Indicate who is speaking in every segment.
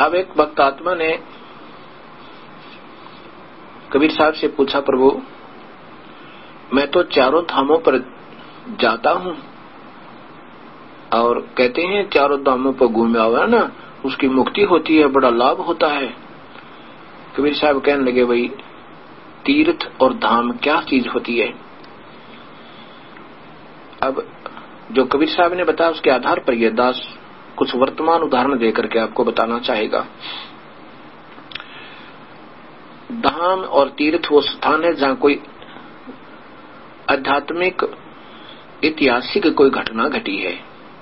Speaker 1: अब एक भक्त आत्मा ने कबीर साहब से पूछा, प्रभु मैं तो चारों धामों पर जाता हूँ और कहते हैं चारों धामों पर घूमे हुआ ना उसकी मुक्ति होती है, बड़ा लाभ होता है। कबीर साहब कहने लगे, भाई तीर्थ और धाम क्या चीज होती है। अब जो कबीर साहब ने बताया उसके आधार पर यह दास कुछ वर्तमान उदाहरण देकर के आपको बताना चाहेगा। धाम और तीर्थ वो स्थान है जहां कोई आध्यात्मिक ऐतिहासिक कोई घटना घटी है।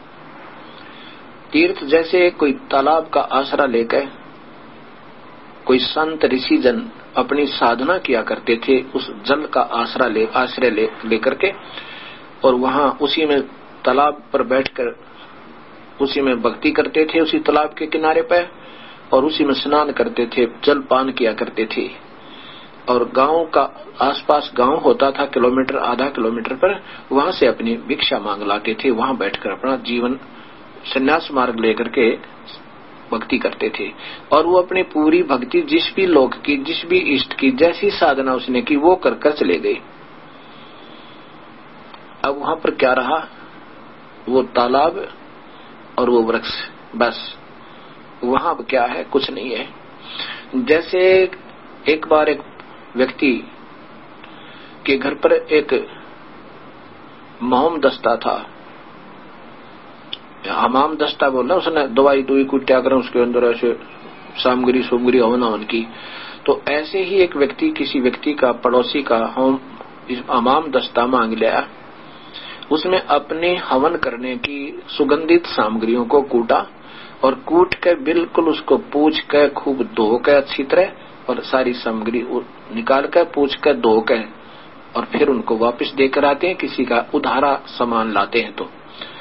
Speaker 1: तीर्थ जैसे कोई तालाब का आसरा लेकर कोई संत ऋषि जन अपनी साधना किया करते थे, उस जल का आश्रय लेकर के, और वहां उसी में तालाब पर बैठकर उसी में भक्ति करते थे, उसी तालाब के किनारे पर, और उसी में स्नान करते थे, जल पान किया करते थे। और गांव का आसपास गांव होता था किलोमीटर आधा किलोमीटर पर, वहां से अपनी भिक्षा मांग लाते थे, वहां बैठकर अपना जीवन संन्यास मार्ग लेकर के भक्ति करते थे। और वो अपनी पूरी भक्ति जिस भी लोक की, जिस भी इष्ट की जैसी साधना उसने की वो कर कर चले गए। अब वहां पर क्या रहा, वो तालाब और वो वृक्ष, बस वहां क्या है, कुछ नहीं है। जैसे एक बार एक व्यक्ति के घर पर एक मोम दस्ता था, हमाम दस्ता बोला उसने, दवाई दुई कुट्या कर उसके अंदर ऐसे सामग्री सुमग्री हवन हवन की। तो ऐसे ही एक व्यक्ति किसी व्यक्ति का पड़ोसी का होम हमाम दस्ता मांग लिया, उसमें अपने हवन करने की सुगंधित सामग्रियों को कूटा और कूट के बिल्कुल उसको पूछ के खूब धो के अच्छी तरह, और सारी सामग्री निकाल कर पूछ कर धो के, और फिर उनको वापस देकर आते हैं। किसी का उधारा सामान लाते हैं तो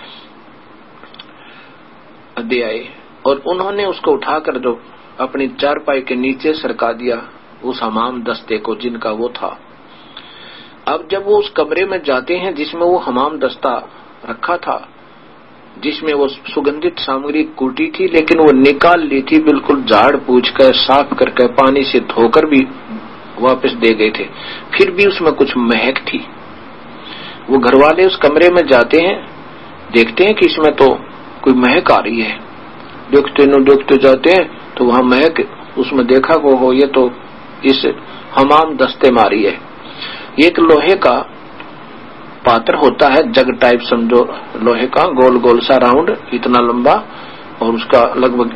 Speaker 1: दे आए, और उन्होंने उसको उठाकर जो अपनी चारपाई के नीचे सरका दिया उस हमाम दस्ते को जिनका वो था। अब जब वो उस कमरे में जाते हैं जिसमें वो हमाम दस्ता रखा था, जिसमें वो सुगंधित सामग्री कूटी थी, लेकिन वो निकाल ली थी, बिल्कुल झाड़ पूछ कर साफ करके पानी से धोकर भी वापस दे गए थे, फिर भी उसमें कुछ महक थी। वो घर वाले उस कमरे में जाते हैं, देखते हैं कि इसमें तो कोई महक आ रही है, देखते जाते हैं तो वहां महक, उसमें देखा वो हो ये तो इस हमाम दस्ते में आ रही है। एक लोहे का पात्र होता है, जग टाइप समझो, लोहे का गोल गोल सा राउंड इतना लंबा, और उसका लगभग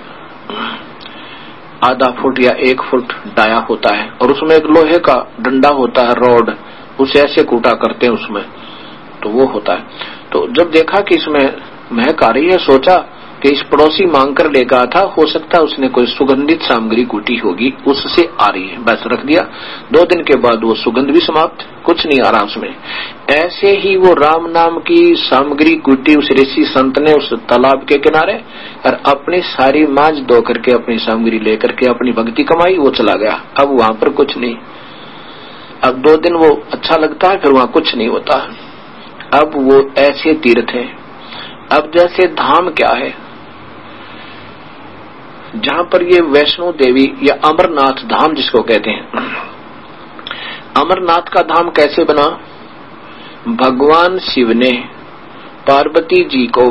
Speaker 1: आधा फुट या 1 फुट डाया होता है, और उसमें एक लोहे का डंडा होता है, रॉड, उसे ऐसे कूटा करते हैं उसमें, तो वो होता है। तो जब देखा कि इसमें महक आ रही है, सोचा कि इस पड़ोसी मांग कर ले गया था, हो सकता है उसने कोई सुगंधित सामग्री कूटी होगी, उससे आ रही है, बस रख दिया। 2 दिन के बाद वो सुगंध भी समाप्त, कुछ नहीं आ रहा उसमें। ऐसे ही वो राम नाम की सामग्री कूटी उस ऋषि संत ने उस तालाब के किनारे, और अपनी सारी मांझ धो करके अपनी सामग्री लेकर के अपनी भक्ति कमाई, वो चला गया। अब वहां पर कुछ नहीं। अब 2 दिन वो अच्छा लगता है, फिर वहां कुछ नहीं होता। अब वो ऐसे तीर्थ है। अब जैसे धाम क्या है, जहां पर ये वैष्णो देवी या अमरनाथ धाम जिसको कहते हैं, अमरनाथ का धाम कैसे बना? भगवान शिव ने पार्वती जी को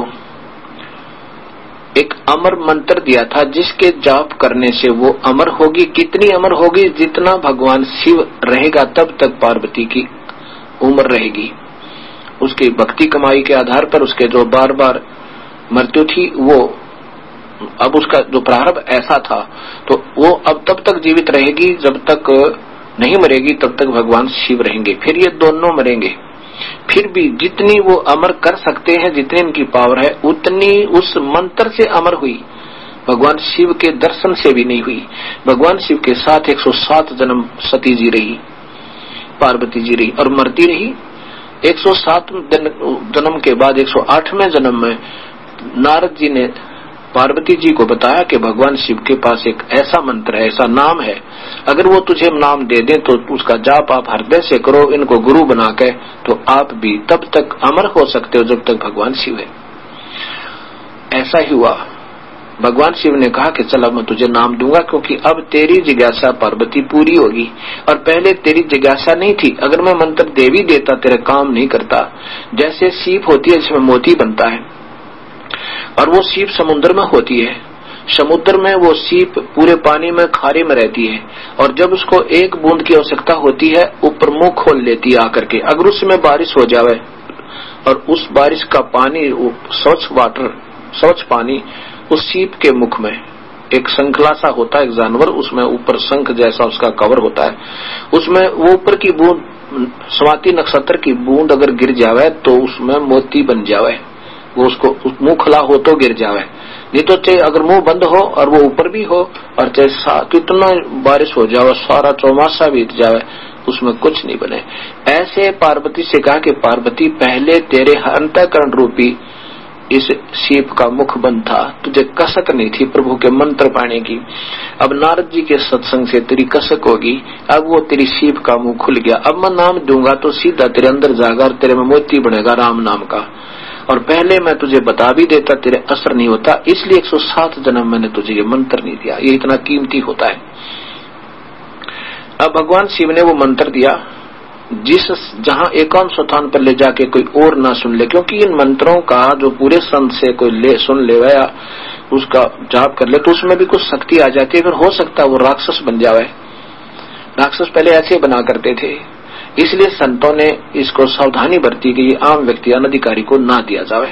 Speaker 1: एक अमर मंत्र दिया था, जिसके जाप करने से वो अमर होगी। कितनी अमर होगी? जितना भगवान शिव रहेगा तब तक पार्वती की उम्र रहेगी। उसकी भक्ति कमाई के आधार पर उसके जो बार बार मृत्यु थी, वो अब उसका जो प्रारब्ध ऐसा था, तो वो अब तब तक जीवित रहेगी, जब तक नहीं मरेगी तब तक भगवान शिव रहेंगे। फिर ये दोनों मरेंगे। फिर भी जितनी वो अमर कर सकते हैं, जितनी उनकी पावर है, उतनी उस मंत्र से अमर हुई, भगवान शिव के दर्शन से भी नहीं हुई। भगवान शिव के साथ 107 जन्म सती जी रही, पार्वती जी रही, और मरती रही। 107 जन्म के बाद 108वें जन्म में नारद जी ने पार्वती जी को बताया कि भगवान शिव के पास एक ऐसा मंत्र है, ऐसा नाम है, अगर वो तुझे नाम दे दे तो उसका जाप आप हृदय से करो, इनको गुरु बना के, तो आप भी तब तक अमर हो सकते हो जब तक भगवान शिव है। ऐसा ही हुआ। भगवान शिव ने कहा कि चल अब मैं तुझे नाम दूंगा, क्योंकि अब तेरी जिज्ञासा पार्वती पूरी होगी और पहले तेरी जिज्ञासा नहीं थी। अगर मैं मंत्र दे भी देता तेरा काम नहीं करता। जैसे सीप होती है जिसमें मोती बनता है और वो सीप समुद्र में होती है, समुद्र में वो सीप पूरे पानी में खारे में रहती है और जब उसको एक बूंद की आवश्यकता होती है ऊपर मुंह खोल लेती है आकर के। अगर उसमें बारिश हो जाए और उस बारिश का पानी स्वच्छ वाटर, स्वच्छ पानी उस सीप के मुख में, एक शंखला सा होता है एक जानवर, उसमें ऊपर शंख जैसा उसका कवर होता है, उसमें वो ऊपर की बूंद स्वाति नक्षत्र की बूंद अगर गिर जावे तो उसमें मोती बन जावे। वो उसको मुंह खुला हो तो गिर जावे, नहीं तो चाहे अगर मुंह बंद हो और वो ऊपर भी हो और चाहे कितना बारिश हो जावे, सारा चौमासा बीत जावे, उसमें कुछ नहीं बने। ऐसे पार्वती से कहा कि पार्वती पहले तेरे अंतःकरण रूपी इस सीप का मुख बंद था, तुझे कसक नहीं थी प्रभु के मंत्र पाने की। अब नारद जी के सत्संग से तेरी कसक होगी, अब वो तेरी सीप का मुंह खुल गया। अब मैं नाम दूंगा तो सीधा तेरे अंदर जाएगा और तेरे में मोती बनेगा राम नाम का। और पहले मैं तुझे बता भी देता तेरे असर नहीं होता, इसलिए 107 जन्म मैंने तुझे ये मंत्र नहीं दिया, ये इतना कीमती होता है। अब भगवान शिव ने वो मंत्र दिया जहां एकांत स्थान पर ले जाके कोई और ना सुन ले, क्योंकि इन मंत्रों का जो पूरे संत से कोई सुन ले या उसका जाप कर ले तो उसमें भी कुछ शक्ति आ जाती है, फिर हो सकता है वो राक्षस बन जावे। राक्षस पहले ऐसे बना करते थे, इसलिए संतों ने इसको सावधानी बरती कि ये आम व्यक्ति अनधिकारी को ना दिया जावे।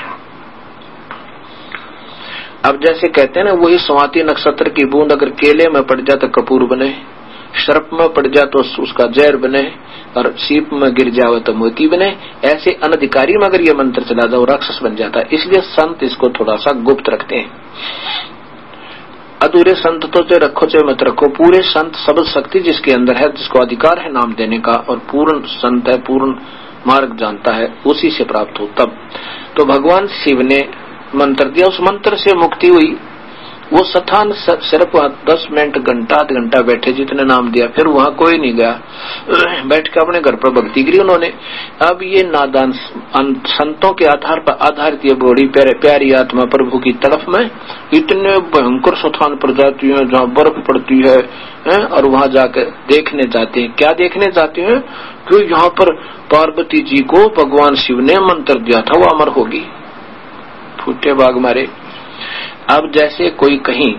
Speaker 1: अब जैसे कहते हैं ना, वही स्वाति नक्षत्र की बूंद अगर केले में पड़ जाए तो कपूर बने, सर्प में पड़ जाए तो उसका जहर बने और सीप में गिर जाए तो मोती बने, ऐसे अनधिकारी में अगर ये मंत्र चला जाए राक्षस बन जाता है। इसलिए संत इसको थोड़ा सा गुप्त रखते हैं। अधूरे संत तो चाहे रखो चाहे मत रखो, पूरे संत सब शक्ति जिसके अंदर है, जिसको अधिकार है नाम देने का और पूर्ण संत है, पूर्ण मार्ग जानता है, उसी से प्राप्त हो। तब तो भगवान शिव ने मंत्र दिया, उस मंत्र से मुक्ति हुई। वो स्थान सिर्फ 10 मिनट घंटा आध घंटा बैठे, जितने नाम दिया, फिर वहां कोई नहीं गया, बैठ के अपने घर पर भक्ति करी उन्होंने। अब ये नादान संतों के आधार पर आधारित ये बड़ी प्यारी आत्मा प्रभु की तरफ में इतने भयंकर स्थान पर जाती है जहाँ बर्फ पड़ती है और वहां जाकर देखने जाते हैं। क्या देखने जाते हैं कि यहाँ पर पार्वती जी को भगवान शिव ने मंत्र दिया था, वो अमर होगी। फूटे बाग मारे। अब जैसे कोई कहीं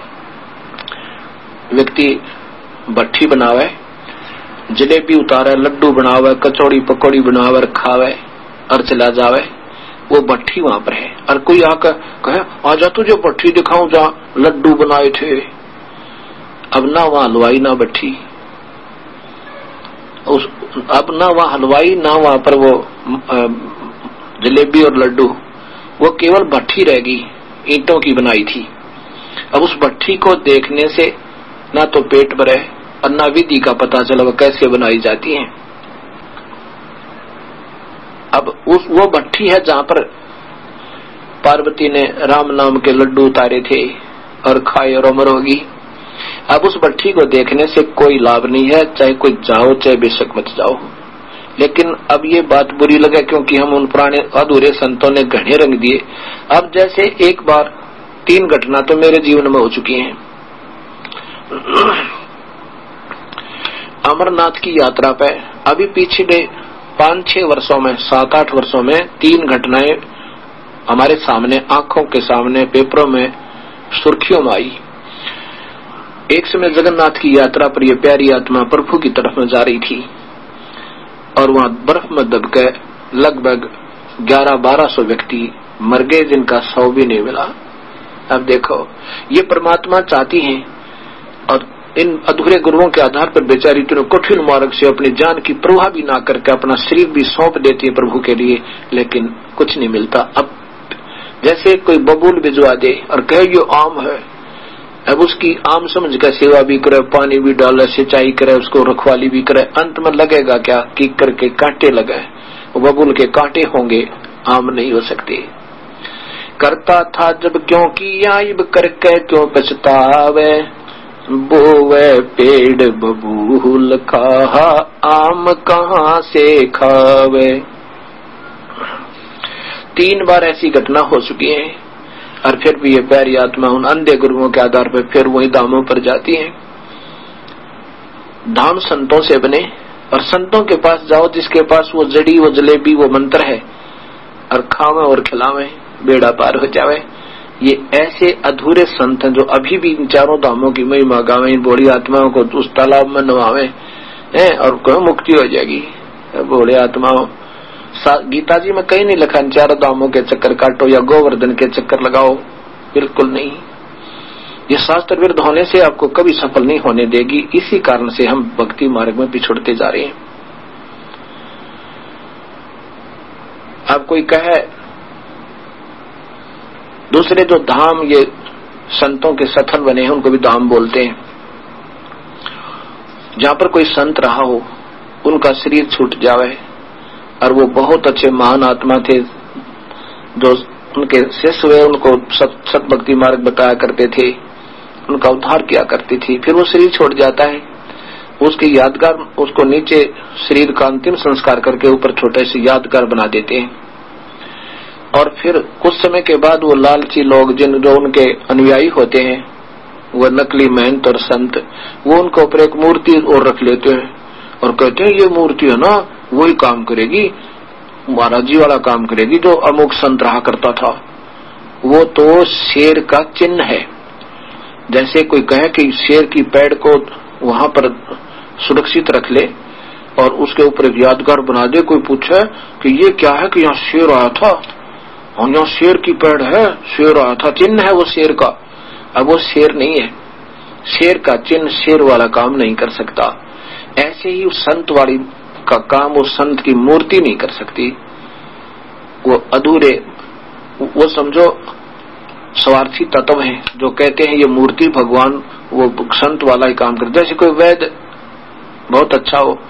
Speaker 1: व्यक्ति भट्ठी बनावे, जलेबी उतारे, लड्डू बनावे, कचौड़ी पकौड़ी बनावे, खावे और चला जावे, वो भट्ठी वहां पर है। और कोई आकर कहे आजा तुझे भट्ठी दिखाऊं जहाँ लड्डू बनाए थे। अब ना वहां हलवाई ना भट्ठी, अब ना वहां हलवाई ना वहां पर वो जलेबी और लड्डू, वो केवल भट्ठी रहेगी, ईंटों की बनाई थी। अब उस भट्ठी को देखने से ना तो पेट भरे और ना विधि का पता चला वो कैसे बनाई जाती है। अब वो भट्ठी है जहां पर पार्वती ने राम नाम के लड्डू उतारे थे और खाए और अमर होगी। अब उस भट्ठी को देखने से कोई लाभ नहीं है, चाहे कोई जाओ चाहे बेशक मत जाओ। लेकिन अब ये बात बुरी लगे क्योंकि हम उन पुराने अधूरे संतों ने घने रंग दिए। अब जैसे एक बार 3 घटना तो मेरे जीवन में हो चुकी हैं। अमरनाथ की यात्रा पे अभी पिछले 5-6 वर्षों में, 7-8 वर्षों में 3 घटनाएं हमारे सामने, आंखों के सामने, पेपरों में सुर्खियों में आई। एक समय जगन्नाथ की यात्रा पर यह प्यारी आत्मा प्रभु की तरफ में जा रही थी और वहां बर्फ में दबकर लगभग 1100-1200 व्यक्ति मर गए, जिनका शव भी नहीं मिला। अब देखो, ये परमात्मा चाहती हैं और इन अधूरे गुरुओं के आधार पर बेचारी इतने कठिन मार्ग से अपनी जान की परवाह भी ना करके अपना शरीर भी सौंप देती है प्रभु के लिए, लेकिन कुछ नहीं मिलता। अब जैसे कोई बबूल भिजवा दे और कहे ये आम है, अब उसकी आम समझ कर सेवा भी करे, पानी भी डाले, सिंचाई करे, उसको रखवाली भी करे, अंत में लगेगा क्या कि करके कांटे लगे, बबूल के कांटे होंगे, आम नहीं हो सकते। करता था जब क्यों किया, इब करके क्यों पछतावे, बोवे पेड़ बबूल खाहा, आम कहाँ से खावे। 3 बार ऐसी घटना हो चुकी है। और फिर भी ये प्यारी आत्मा उन अंधे गुरुओं के आधार पर फिर वही धामों पर जाती है। धाम संतों से बने, और संतों के पास जाओ जिसके पास वो जड़ी, वो जलेबी, वो मंत्र है, और खावे और खिलावे, बेड़ा पार हो जावे। ये ऐसे अधूरे संत हैं जो अभी भी इन चारों धामों की महिमा गावे, इन बूढ़ी आत्माओं को उस तालाब में नवावे हैं और कहो मुक्ति हो जाएगी। बूढ़े आत्माओं, गीता जी में कहीं नहीं लिखा चारों धामों के चक्कर काटो या गोवर्धन के चक्कर लगाओ, बिल्कुल नहीं। ये शास्त्र विरुद्ध होने से आपको कभी सफल नहीं होने देगी। इसी कारण से हम भक्ति मार्ग में पिछड़ते जा रहे हैं। अब कोई कहे दूसरे जो धाम ये संतों के सथन बने हैं उनको भी धाम बोलते हैं। जहां पर कोई संत रहा हो, उनका शरीर छूट जावे और वो बहुत अच्छे महान आत्मा थे, जो उनके शिष्य हुए उनको सत भक्ति मार्ग बताया करते थे, उनका उद्धार किया करती थी। फिर वो शरीर छोड़ जाता है, उसकी यादगार, उसको नीचे शरीर का अंतिम संस्कार करके ऊपर छोटे से यादगार बना देते हैं। और फिर कुछ समय के बाद वो लालची लोग जो उनके अनुयायी होते हैं, वो नकली महंत और संत, वो उनके ऊपर एक मूर्ति और रख लेते हैं और कहते हैं ये मूर्ति है ना वही काम करेगी, महाराज जी वाला काम करेगी जो अमुक संत रहा करता था। वो तो शेर का चिन्ह है। जैसे कोई कहे कि शेर की पैड़ को वहां पर सुरक्षित रख ले और उसके ऊपर एक यादगार बना दे, कोई पूछे कि ये क्या है, कि यहाँ शेर आया था और यहाँ शेर की पैड़ है, शेर आया था, चिन्ह है वो शेर का। अब वो शेर नहीं है, शेर का चिन्ह शेर वाला काम नहीं कर सकता। ऐसे ही उस संत वाली का काम वो संत की मूर्ति नहीं कर सकती। वो अधूरे, वो समझो स्वार्थी तत्व है जो कहते हैं ये मूर्ति भगवान, वो संत वाला ही काम कर। जैसे कोई वैद्य बहुत अच्छा हो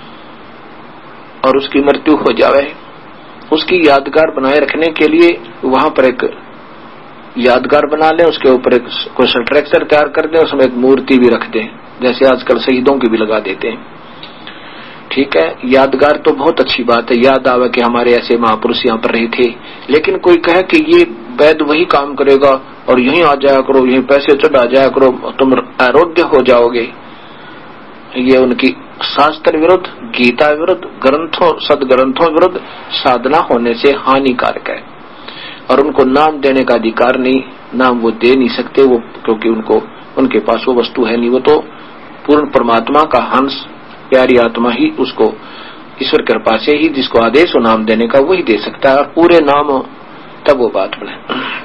Speaker 1: और उसकी मृत्यु हो जावे, उसकी यादगार बनाए रखने के लिए वहां पर एक यादगार बना ले, उसके ऊपर एक कोई स्ट्रक्चर तैयार कर दे, उसमें एक मूर्ति भी रख दे, जैसे आजकल शहीदों की भी लगा देते हैं। ठीक है, यादगार तो बहुत अच्छी बात है, याद आवे कि हमारे ऐसे महापुरुष यहाँ पर रहे थे। लेकिन कोई कहे कि ये वैद्य वही काम करेगा और यहीं आ जाया करो, यहीं पैसे चढ़ा जाया करो, तुम आरोग्य हो जाओगे, ये उनकी शास्त्र विरुद्ध, गीता विरुद्ध, ग्रंथों, सदग्रंथों विरुद्ध साधना होने से हानिकारक है। और उनको नाम देने का अधिकार नहीं, नाम वो दे नहीं सकते वो, क्योंकि उनके पास वो वस्तु है नहीं। वो तो पूर्ण परमात्मा का हंस, प्यारी आत्मा ही उसको ईश्वर कृपा से ही जिसको आदेश हो नाम देने का वही दे सकता है, और पूरे नाम हो तब वो बात बने।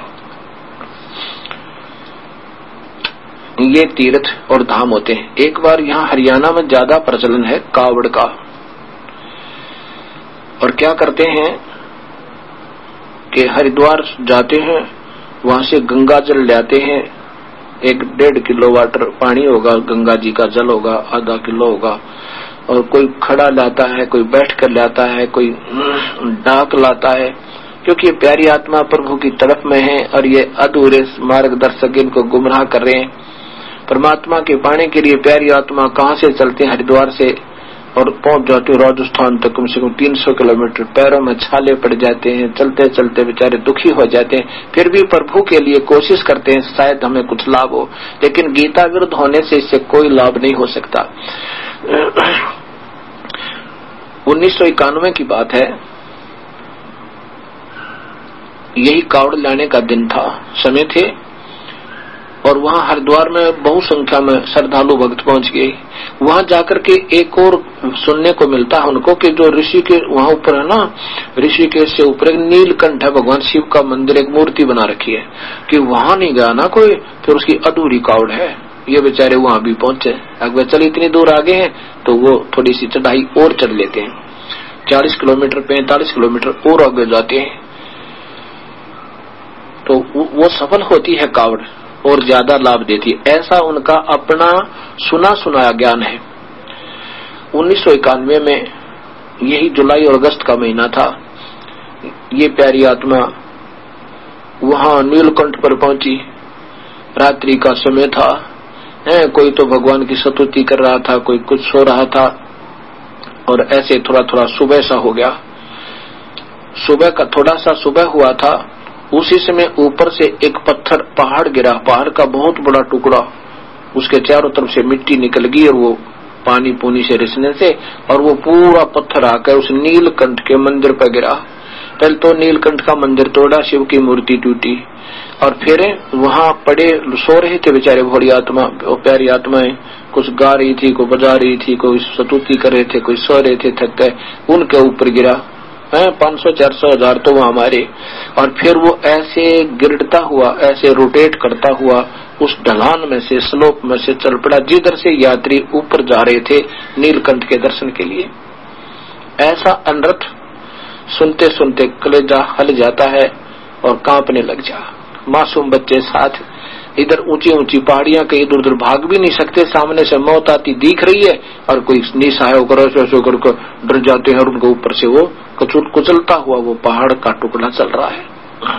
Speaker 1: ये तीर्थ और धाम होते हैं। एक बार यहाँ हरियाणा में ज्यादा प्रचलन है कावड़ का, और क्या करते हैं कि हरिद्वार जाते हैं, वहां से गंगा जल लाते हैं, 1-1.5 किलो वाटर पानी होगा, गंगा जी का जल होगा, आधा किलो होगा, और कोई खड़ा लाता है, कोई बैठ कर लाता है, कोई डाक लाता है, क्योंकि ये प्यारी आत्मा प्रभु की तरफ में है और ये अधूरे मार्गदर्शक इनको गुमराह कर रहे हैं। परमात्मा के पाने के लिए प्यारी आत्मा कहाँ से चलते हैं, हरिद्वार से, और पहुंच जाते हैं राजस्थान तक, कम से कम 300 किलोमीटर, पैरों में छाले पड़ जाते हैं, चलते चलते बेचारे दुखी हो जाते हैं। फिर भी प्रभु के लिए कोशिश करते हैं शायद हमें कुछ लाभ हो, लेकिन गीता विरुद्ध होने से इससे कोई लाभ नहीं हो सकता। 1991 की बात है, यही कावड़ लाने का दिन था, समय थे, और वहां हरिद्वार में बहु संख्या में श्रद्धालु भक्त पहुंच गए। वहां जाकर के एक और सुनने को मिलता है उनको कि जो ऋषि के वहां ऊपर है ना, ऋषिकेश से ऊपर एक नीलकंठ है, भगवान शिव का मंदिर, एक मूर्ति बना रखी है, कि वहां नहीं गया ना कोई, फिर उसकी अधूरी कावड़ है। ये बेचारे वहां भी पहुंचे, अगर चल इतनी दूर आगे हैं तो वो थोड़ी सी चढ़ाई और चढ़ लेते हैं, 40 किलोमीटर 45 किलोमीटर और आगे जाते हैं, तो वो सफल होती है कावड़ और ज्यादा लाभ देती है। ऐसा उनका अपना सुना सुनाया ज्ञान है। 1991 में यही जुलाई और अगस्त का महीना था, ये प्यारी आत्मा वहां नीलकंठ पर पहुंची, रात्रि का समय था, कोई तो भगवान की स्तुति कर रहा था, कोई कुछ सो रहा था, और ऐसे थोड़ा थोड़ा सुबह सा हो गया। सुबह का थोड़ा सा सुबह हुआ था उसी समय ऊपर से एक पत्थर पहाड़ गिरा, पहाड़ का बहुत बड़ा टुकड़ा, उसके चारों तरफ से मिट्टी निकल गई और वो पानी पूनी से रिसने से, और वो पूरा पत्थर आकर उस नीलकंठ के मंदिर पर गिरा। पहले तो नीलकंठ का मंदिर तोड़ा, शिव की मूर्ति टूटी, और फिर वहां पड़े सो रहे थे बेचारे भोली आत्मा, प्यारी आत्माएं, कुछ गा रही थी, कोई बजा रही थी, कोई स्तुति कर रहे थे, कोई सो रहे थे थक गए, उनके ऊपर गिरा। 500, 400, 1000 तो वहां मारे, और फिर वो ऐसे गिरता हुआ, ऐसे रोटेट करता हुआ उस ढलान में से, स्लोप में से चल पड़ा जिधर से यात्री ऊपर जा रहे थे नीलकंठ के दर्शन के लिए। ऐसा अनर्थ सुनते सुनते कलेजा हल जाता है और कांपने लग जा। मासूम बच्चे साथ, इधर ऊंची ऊंची पहाड़ियां, कहीं इधर उधर भाग भी नहीं सकते, सामने से मौत आती दिख रही है और कोई निसहाय होकर ऐसे करके डर जाते हैं, और उनके ऊपर से वो कुचलता हुआ वो पहाड़ का टुकड़ा चल रहा है।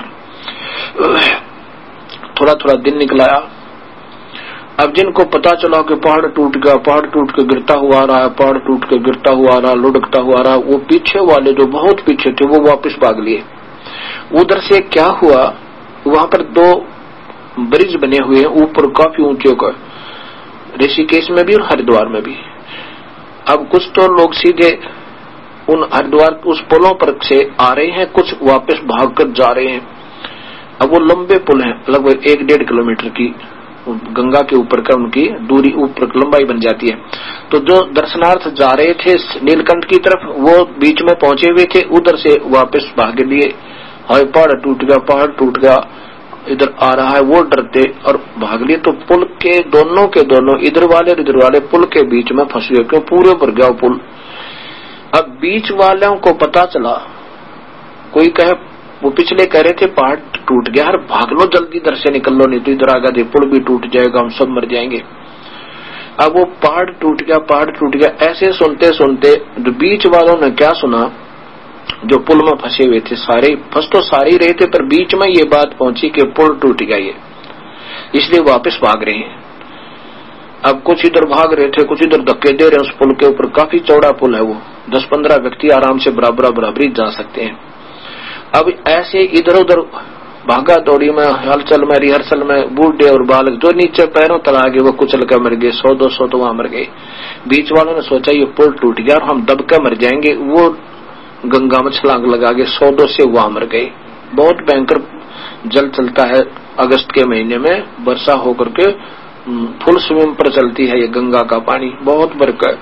Speaker 1: थोड़ा थोड़ा दिन निकलाया। अब जिनको पता चला कि पहाड़ टूट गया, पहाड़ टूट के गिरता हुआ आ रहा है, पहाड़ टूट के गिरता हुआ आ रहा, लुढ़कता हुआ आ रहा, वो पीछे वाले जो बहुत पीछे थे वो वापस भाग लिए। उधर से क्या हुआ, वहां पर 2 ब्रिज बने हुए हैं ऊपर काफी ऊंचे का, ऋषिकेश में भी और हरिद्वार में भी। अब कुछ तो लोग सीधे उन हरिद्वार उस पुलों पर से आ रहे हैं, कुछ वापस भागकर जा रहे हैं। अब वो लंबे पुल हैं, लगभग 1-1.5 किलोमीटर की, गंगा के ऊपर का उनकी दूरी ऊपर लंबाई बन जाती है। तो जो दर्शनार्थ जा रहे थे नीलकंठ की तरफ, वो बीच में पहुंचे हुए थे, उधर से वापस भाग लिए। हाय पहाड़ टूट गया, पहाड़ टूट गया, इधर आ रहा है, वो डरते और भाग लिए। तो पुल के दोनों इधर वाले पुल के बीच में फंस गए, क्यों पूरे पर गया पुल। अब बीच वालों को पता चला, कोई कहे, वो पिछले कह रहे थे पहाड़ टूट गया, भाग लो जल्दी, इधर से निकल लो, नहीं तो इधर आगे पुल भी टूट जाएगा, हम सब मर जाएंगे। अब वो पहाड़ टूट गया, ऐसे सुनते सुनते बीच वालों ने क्या सुना, जो पुल में फंसे हुए थे सारे, फंस तो सारे ही रहे थे, पर बीच में ये बात पहुंची कि पुल टूट गया ये, इसलिए वापस भाग रहे हैं। अब कुछ इधर भाग रहे थे, कुछ इधर धक्के दे रहे हैं। उस पुल के ऊपर काफी चौड़ा पुल है, वो 10-15 व्यक्ति आराम से बराबरी जा सकते हैं। अब ऐसे इधर उधर भागा दौड़ी में, हलचल में, रिहर्सल में, बूढ़े और बालक जो नीचे पैरों तला गए वो कुचल कर मर गए, 100-200 तो वहां मर गए। बीच वालों ने सोचा ये पुल टूट गया और हम दब कर मर जाएंगे, वो गंगा में छलांग लगा के 100-200 से वहां मर गए। बहुत भयंकर जल चलता है अगस्त के महीने में, वर्षा होकर के फुल स्विम पर चलती है ये गंगा का पानी, बहुत बरकत।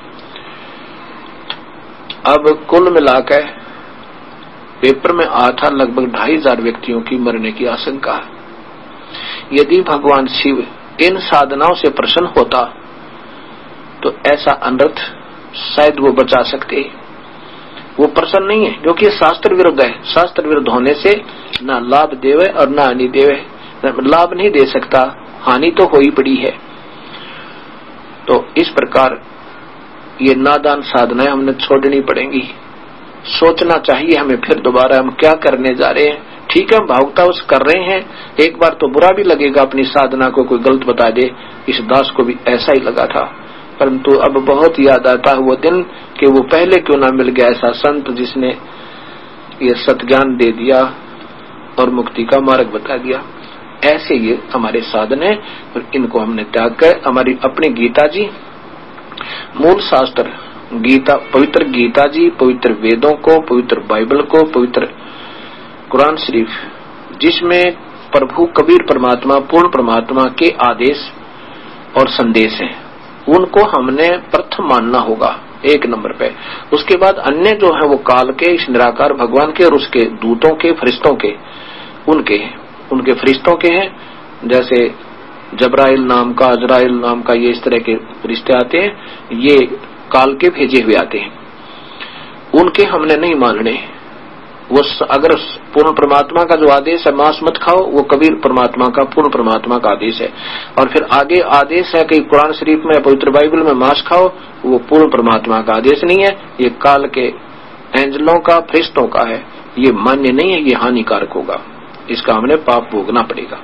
Speaker 1: अब कुल मिलाकर पेपर में आया था लगभग 2500 व्यक्तियों की मरने की आशंका है। यदि भगवान शिव इन साधनाओं से प्रसन्न होता तो ऐसा अनर्थ शायद वो बचा सकते। वो प्रसन्न नहीं है क्योंकि शास्त्र विरुद्ध है। शास्त्र विरुद्ध होने से ना लाभ देवे और ना हानि देवे, लाभ नहीं दे सकता, हानि तो हो ही पड़ी है। तो इस प्रकार ये नादान साधनाएं हमने छोड़नी पड़ेंगी। सोचना चाहिए हमें फिर दोबारा हम क्या करने जा रहे हैं। ठीक है, भावतावश कर रहे हैं, एक बार तो बुरा भी लगेगा अपनी साधना को कोई गलत बता दे। इस दास को भी ऐसा ही लगा था, परंतु अब बहुत याद आता है वो दिन कि वो पहले क्यों ना मिल गया ऐसा संत जिसने ये सत्ज्ञान दे दिया और मुक्ति का मार्ग बता दिया। ऐसे ये हमारे साधन है और इनको हमने त्याग कर हमारी अपनी गीता जी, मूल शास्त्र गीता, पवित्र गीता जी, पवित्र वेदों को, पवित्र बाइबल को, पवित्र कुरान शरीफ, जिसमें प्रभु कबीर परमात्मा, पूर्ण परमात्मा के आदेश और संदेश हैं, उनको हमने प्रथम मानना होगा 1 नंबर पे। उसके बाद अन्य जो है वो काल के, इस निराकार भगवान के और उसके दूतों के, फरिश्तों के, उनके फरिश्तों के हैं। जैसे जबराइल नाम का, अजराइल नाम का, ये इस तरह के फरिश्ते आते हैं, ये काल के भेजे हुए आते हैं, उनके हमने नहीं मानने। वो अगर पूर्ण परमात्मा का जो आदेश है मांस मत खाओ, वो कबीर परमात्मा का, पूर्ण परमात्मा का आदेश है। और फिर आगे आदेश है कि कुरान शरीफ में, पवित्र बाइबल में मांस खाओ, वो पूर्ण परमात्मा का आदेश नहीं है, ये काल के एंजलों का, फरिश्तों का है। ये मान्य नहीं है, ये हानिकारक होगा, इसका हमने पाप भोगना पड़ेगा।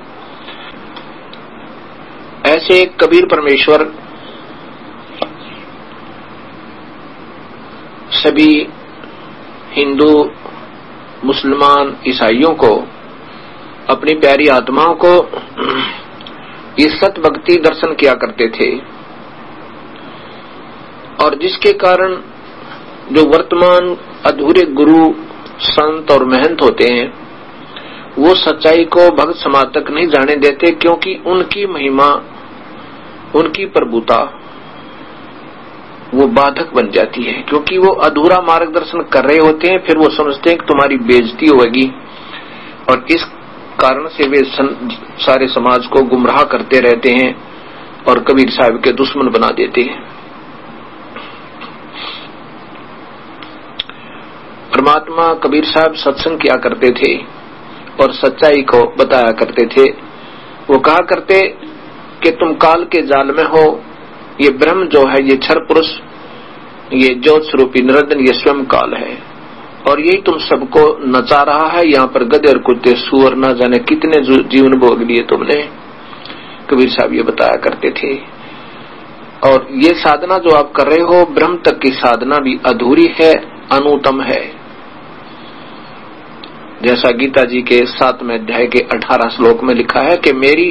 Speaker 1: ऐसे कबीर परमेश्वर सभी हिंदू, मुसलमान, ईसाइयों को अपनी प्यारी आत्माओं को ये सत भक्ति दर्शन किया करते थे, और जिसके कारण जो वर्तमान अधूरे गुरु संत और महंत होते हैं वो सच्चाई को भक्त समाज तक नहीं जाने देते, क्योंकि उनकी महिमा, उनकी प्रभुता वो बाधक बन जाती है, क्योंकि वो अधूरा मार्गदर्शन कर रहे होते हैं। फिर वो समझते हैं कि तुम्हारी बेइज्जती होगी, और इस कारण से वे सारे समाज को गुमराह करते रहते हैं और कबीर साहब के दुश्मन बना देते हैं। परमात्मा कबीर साहब सत्संग किया करते थे और सच्चाई को बताया करते थे। वो कहा करते कि तुम काल के जाल में हो, ये ब्रह्म जो है, ये क्षर पुरुष, ये ज्योत स्वरूपी निरंजन, ये स्वयं काल है, और यही तुम सबको नचा रहा है। यहाँ पर गधे और कुत्ते सुअर न जाने कितने जीवन भोग लिए तुमने, कबीर साहब ये बताया करते थे। और ये साधना जो आप कर रहे हो, ब्रह्म तक की साधना भी अधूरी है, अनुत्तम है। जैसा गीता जी के 7वें अध्याय के 18 श्लोक में लिखा है कि मेरी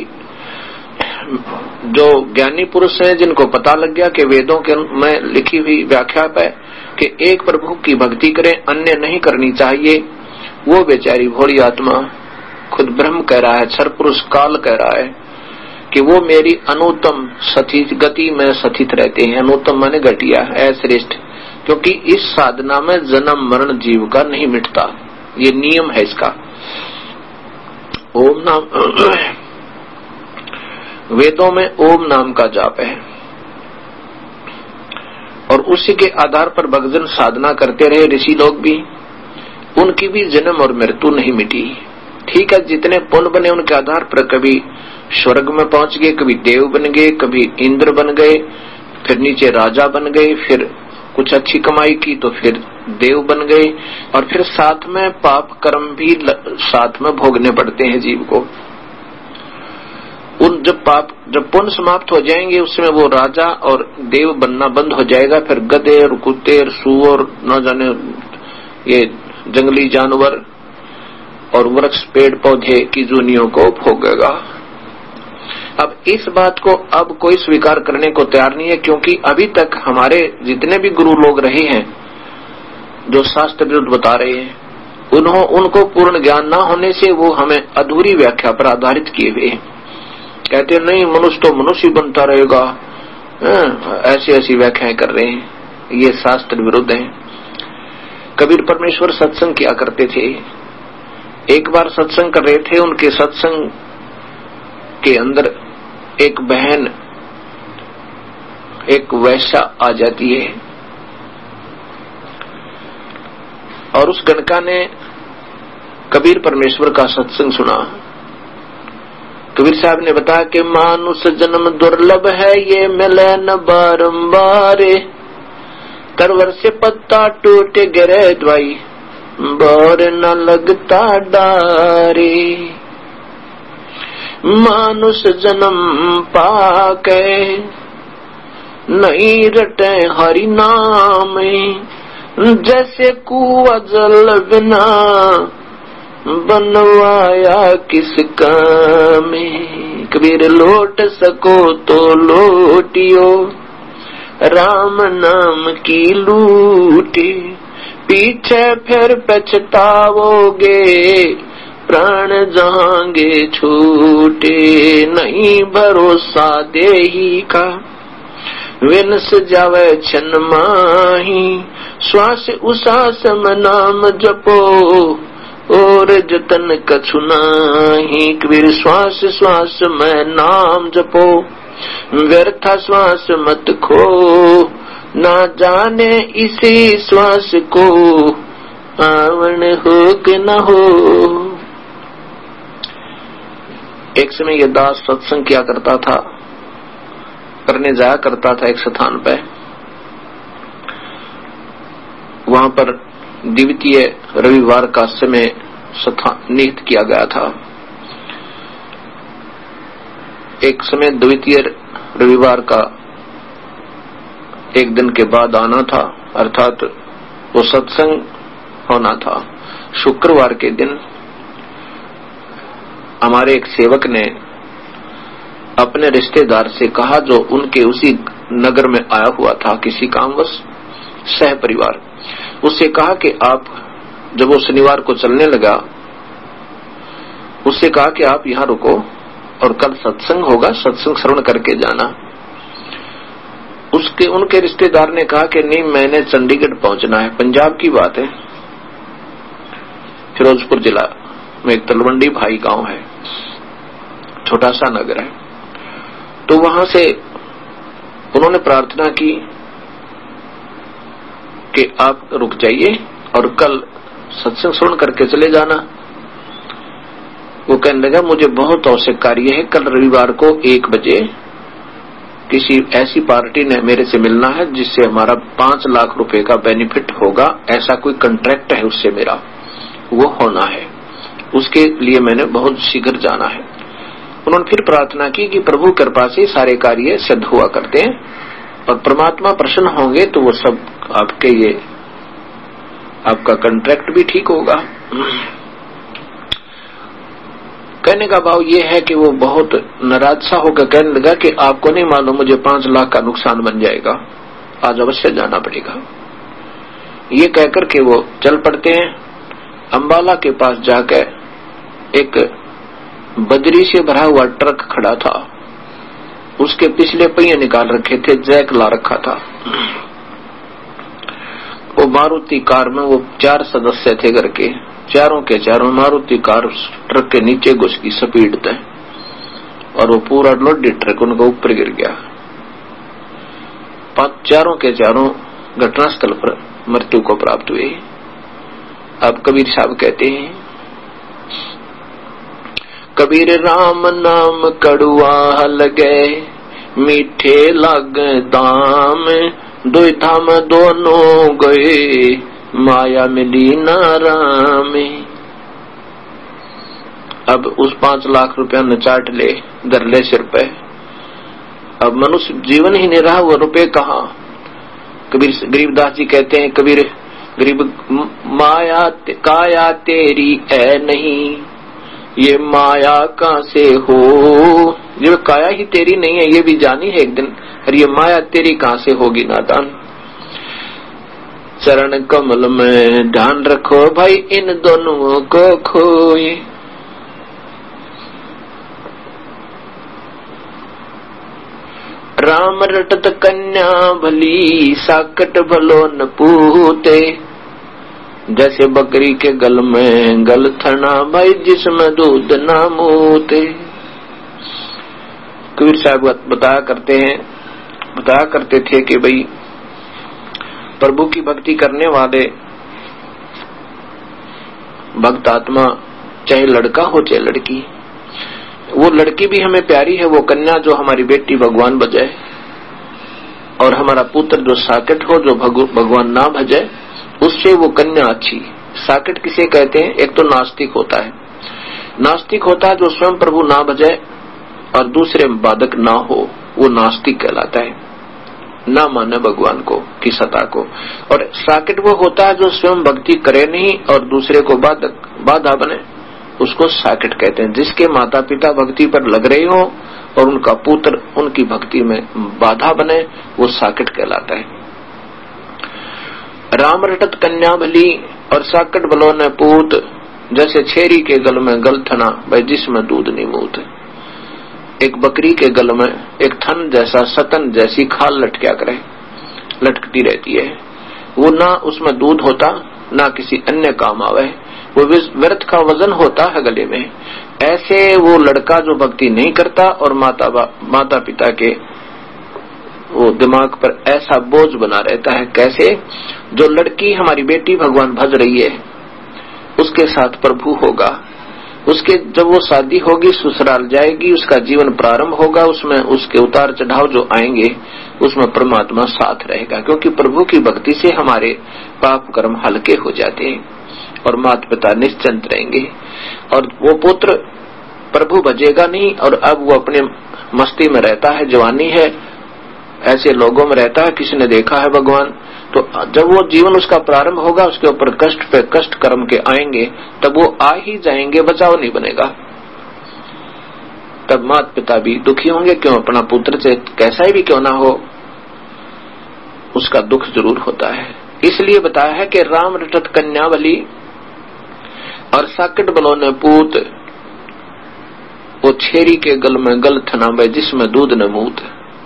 Speaker 1: जो ज्ञानी पुरुष हैं, जिनको पता लग गया कि वेदों के में लिखी हुई व्याख्या पे कि एक प्रभु की भक्ति करें, अन्य नहीं करनी चाहिए, वो बेचारी भोली आत्मा, खुद ब्रह्म कह रहा है, क्षर पुरुष काल कह रहा है कि वो मेरी अनुत्तम सथित गति में सथित रहते हैं। अनुत्तम माने घटिया, अश्रेष्ठ, क्योंकि इस साधना में जन्म मरण जीव का नहीं मिटता, ये नियम है इसका। ओम नाम वेदों में ओम नाम का जाप है, और उसी के आधार पर भक्तजन साधना करते रहे। ऋषि लोग भी, उनकी भी जन्म और मृत्यु नहीं मिटी। ठीक है, जितने पुण्य बने उनके आधार पर कभी स्वर्ग में पहुंच गए, कभी देव बन गए, कभी इंद्र बन गए, फिर नीचे राजा बन गए, फिर कुछ अच्छी कमाई की तो फिर देव बन गए, और फिर साथ में पाप कर्म भी साथ में भोगने पड़ते हैं जीव को। उन जब पुण्य समाप्त हो जाएंगे, उसमें वो राजा और देव बनना बंद हो जाएगा। फिर गधे और कुत्ते और सूअर, न जाने ये जंगली जानवर और वृक्ष पेड़ पौधे की जूनियों को भोगेगा। अब इस बात को अब कोई स्वीकार करने को तैयार नहीं है, क्योंकि अभी तक हमारे जितने भी गुरु लोग रहे हैं जो शास्त्र विरुद्ध बता रहे हैं, उनको पूर्ण ज्ञान न होने से वो हमें अधूरी व्याख्या पर आधारित किए हुए हैं। कहते नहीं, मनुष्य तो मनुष्य बनता रहेगा, ऐसी ऐसी व्याख्याएं कर रहे हैं, ये शास्त्र विरुद्ध है। कबीर परमेश्वर सत्संग किया करते थे। एक बार सत्संग कर रहे थे, उनके सत्संग के अंदर एक बहन, एक वैश्या आ जाती है, और उस गणका ने कबीर परमेश्वर का सत्संग सुना। कबीर साहब ने बताया कि मानुष जन्म दुर्लभ है, ये मिले न बारंबार, तरवर से पत्ता टूट गिरे द्वाई, बोर न लगता डारे। मानुष जन्म पाके नहीं रटे हरि नाम, जैसे कुआं जल बिना बनवाया किस काम। कबीर लौट सको तो लौटियो, राम नाम की लूटे, पीछे फिर पछताओगे, प्राण जाएंगे छूटे। नहीं भरोसा देही का, विनस जावे छन माही, श्वास उसास में नाम जपो, और जतन कछु नाही। कबीर श्वास श्वास में नाम जपो, व्यर्था श्वास मत खो, ना जाने इसी श्वास को आवण हो कि न हो। एक समय ये दास सत्संग किया करता था, करने जाया करता था एक स्थान पे। वहां पर द्वितीय रविवार का समय निहित किया गया था। एक समय द्वितीय रविवार का एक दिन के बाद आना था, अर्थात वो सत्संग होना था शुक्रवार के दिन। हमारे एक सेवक ने अपने रिश्तेदार से कहा, जो उनके उसी नगर में आया हुआ था किसी कामवश, सह परिवार, उससे कहा कि आप, जब वो शनिवार को चलने लगा, उससे कहा कि आप यहाँ रुको और कल सत्संग होगा, सत्संग श्रवण करके जाना। उनके रिश्तेदार ने कहा कि नहीं, मैंने चंडीगढ़ पहुंचना है, पंजाब की बात है, फिरोजपुर जिला में एक तलवंडी भाई गांव है, छोटा सा नगर है। तो वहां से उन्होंने प्रार्थना की कि आप रुक जाइए और कल सत्संग श्रवण करके चले जाना। वो कहने लगा, मुझे बहुत आवश्यक कार्य है, कल रविवार को 1 बजे किसी ऐसी पार्टी ने मेरे से मिलना है जिससे हमारा 5 लाख रुपए का बेनिफिट होगा, ऐसा कोई कॉन्ट्रैक्ट है उससे मेरा, वो होना है, उसके लिए मैंने बहुत शीघ्र जाना है। उन्होंने फिर प्रार्थना की कि प्रभु कृपा से सारे कार्य सिद्ध हुआ करते हैं और परमात्मा प्रसन्न होंगे तो वो सब आपके, ये आपका कॉन्ट्रैक्ट भी ठीक होगा। कहने का भाव ये है कि वो बहुत नाराज सा होकर कहने लगा कि आपको नहीं मालूम मुझे 5 लाख का नुकसान बन जाएगा, आज अवश्य जाना पड़ेगा। ये कहकर के वो चल पड़ते हैं। अंबाला के पास जाकर एक बजरी से भरा हुआ ट्रक खड़ा था, उसके पिछले पहिए निकाल रखे थे, जैक ला रखा था। वो मारुति कार में वो 4 सदस्य थे घर के, चारों के चारों मारुति कार ट्रक के नीचे घुस की स्पीड तय, और वो पूरा लोडेड ट्रक उनका ऊपर गिर गया। चारों के चारों घटनास्थल पर मृत्यु को प्राप्त हुए। अब कबीर साहब कहते हैं, कबीर राम नाम कड़ुआ लगे, मीठे लग दाम, दो धाम दोनों गए, माया मिली ना राम। अब उस 5 लाख रुपया न चाट ले, धर ले सिर पे, अब मनुष्य जीवन ही नहीं रहा, वो रुपए कहाँ। कबीर गरीबदास जी कहते हैं, कबीर गरीब माया काया तेरी है नहीं, ये माया कहां से हो, ये काया ही तेरी नहीं है, ये भी जानी है एक दिन, और ये माया तेरी कहां से होगी नादान। चरण कमल में ध्यान रखो भाई, इन दोनों को खोए। राम रटत कन्या भली, साकट भलो न पूते, जैसे बकरी के गल में गल थना भाई, जिसमें दूध ना मूते। कबीर साहब बताया करते थे कि भाई प्रभु की भक्ति करने वाले भक्त आत्मा, चाहे लड़का हो चाहे लड़की, वो लड़की भी हमें प्यारी है, वो कन्या जो हमारी बेटी भगवान बजाए, और हमारा पुत्र जो साकेट हो, जो भगवान ना भजाए, उससे वो कन्या अच्छी। साकेट किसे कहते हैं? एक तो नास्तिक होता है, नास्तिक होता है जो स्वयं प्रभु ना भजाए और दूसरे बाधक ना हो, वो नास्तिक कहलाता है, ना माने भगवान को की सत्ता को। और साकेट वो होता है जो स्वयं भक्ति करे नहीं और दूसरे को बाधा बने, उसको साकेट कहते हैं। जिसके माता पिता भक्ति पर लग रहे हो और उनका पुत्र उनकी भक्ति में बाधा बने, वो साकेट कहलाता है। राम रटत कन्या भली और साकट भलो न पूत, जैसे छेरी के गल में गल थना भाई, जिसमें दूध नहीं मूत। एक बकरी के गल में एक थन जैसा सतन जैसी खाल लटकती रहती है, वो ना उसमें दूध होता ना किसी अन्य काम आवे, वो व्यर्थ का वजन होता है गले में। ऐसे वो लड़का जो भक्ति नहीं करता और माता पिता के वो दिमाग पर ऐसा बोझ बना रहता है। कैसे? जो लड़की हमारी बेटी भगवान भज रही है, उसके साथ प्रभु होगा, उसके जब वो शादी होगी, ससुराल जाएगी, उसका जीवन प्रारंभ होगा, उसमें उसके उतार चढ़ाव जो आएंगे उसमें परमात्मा साथ रहेगा, क्योंकि प्रभु की भक्ति से हमारे पाप कर्म हल्के हो जाते हैं और माता पिता निश्चिंत रहेंगे। और वो पुत्र प्रभु भजेगा नहीं और अब वो अपने मस्ती में रहता है, जवानी है, ऐसे लोगों में रहता है, किसी ने देखा है भगवान, तो जब वो जीवन उसका प्रारंभ होगा, उसके ऊपर कष्ट पे कष्ट कर्म के आएंगे, तब वो आ ही जाएंगे, बचाव नहीं बनेगा। तब माता पिता भी दुखी होंगे, क्यों, अपना पुत्र से कैसा ही भी क्यों ना हो उसका दुख जरूर होता है। इसलिए बताया है कि राम रटत कन्यावली और साकट बलो ने पूत, वो छेरी के गल में गल थना बे जिसमें दूध न मूत।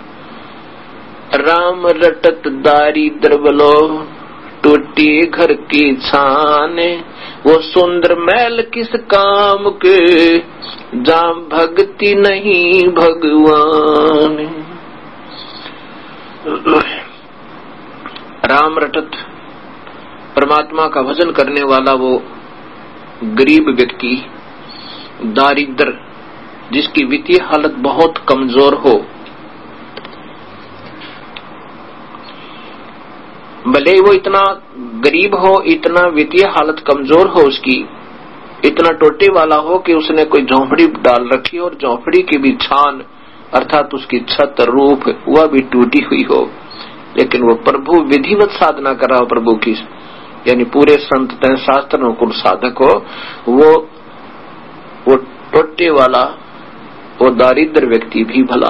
Speaker 1: राम रटत दारिद्र बलो टूटी घर की छान, वो सुंदर महल किस काम के जहाँ भक्ति नहीं भगवान। राम रटत परमात्मा का भजन करने वाला वो गरीब व्यक्ति, दारिद्र जिसकी वित्तीय हालत बहुत कमजोर हो, भले वो इतना गरीब हो, इतना वित्तीय हालत कमजोर हो उसकी, इतना टोटे वाला हो कि उसने कोई झोंपड़ी डाल रखी और झोंपड़ी की भी छान अर्थात उसकी छत रूफ वह भी टूटी हुई हो, लेकिन वो प्रभु विधिवत साधना कर रहा हो प्रभु की, यानी पूरे संत शास्त्र अनुकूल साधक हो, वो टोटे वाला वो दारिद्र व्यक्ति भी भला।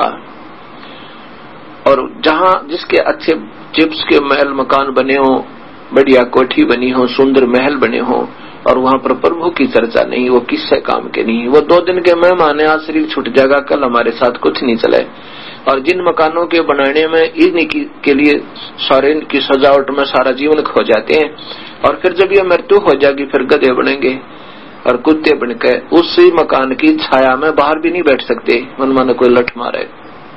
Speaker 1: और जहाँ जिसके अच्छे चिप्स के महल मकान बने हो, बढ़िया कोठी बनी हो, सुंदर महल बने हो, और वहां पर प्रभु की चर्चा नहीं, वो किससे काम के नहीं, वो 2 दिन के मेहमान है, आज शरीर छूट जाएगा, कल हमारे साथ कुछ नहीं चले। और जिन मकानों के बनाने में इन्हीं के लिए सारे की सजावट में सारा जीवन खो जाते हैं, और फिर जब ये मृत्यु हो जाएगी फिर गधे बनेंगे और कुत्ते बनकर उसी मकान की छाया में बाहर भी नहीं बैठ सकते, मन मन कोई लठ मारे।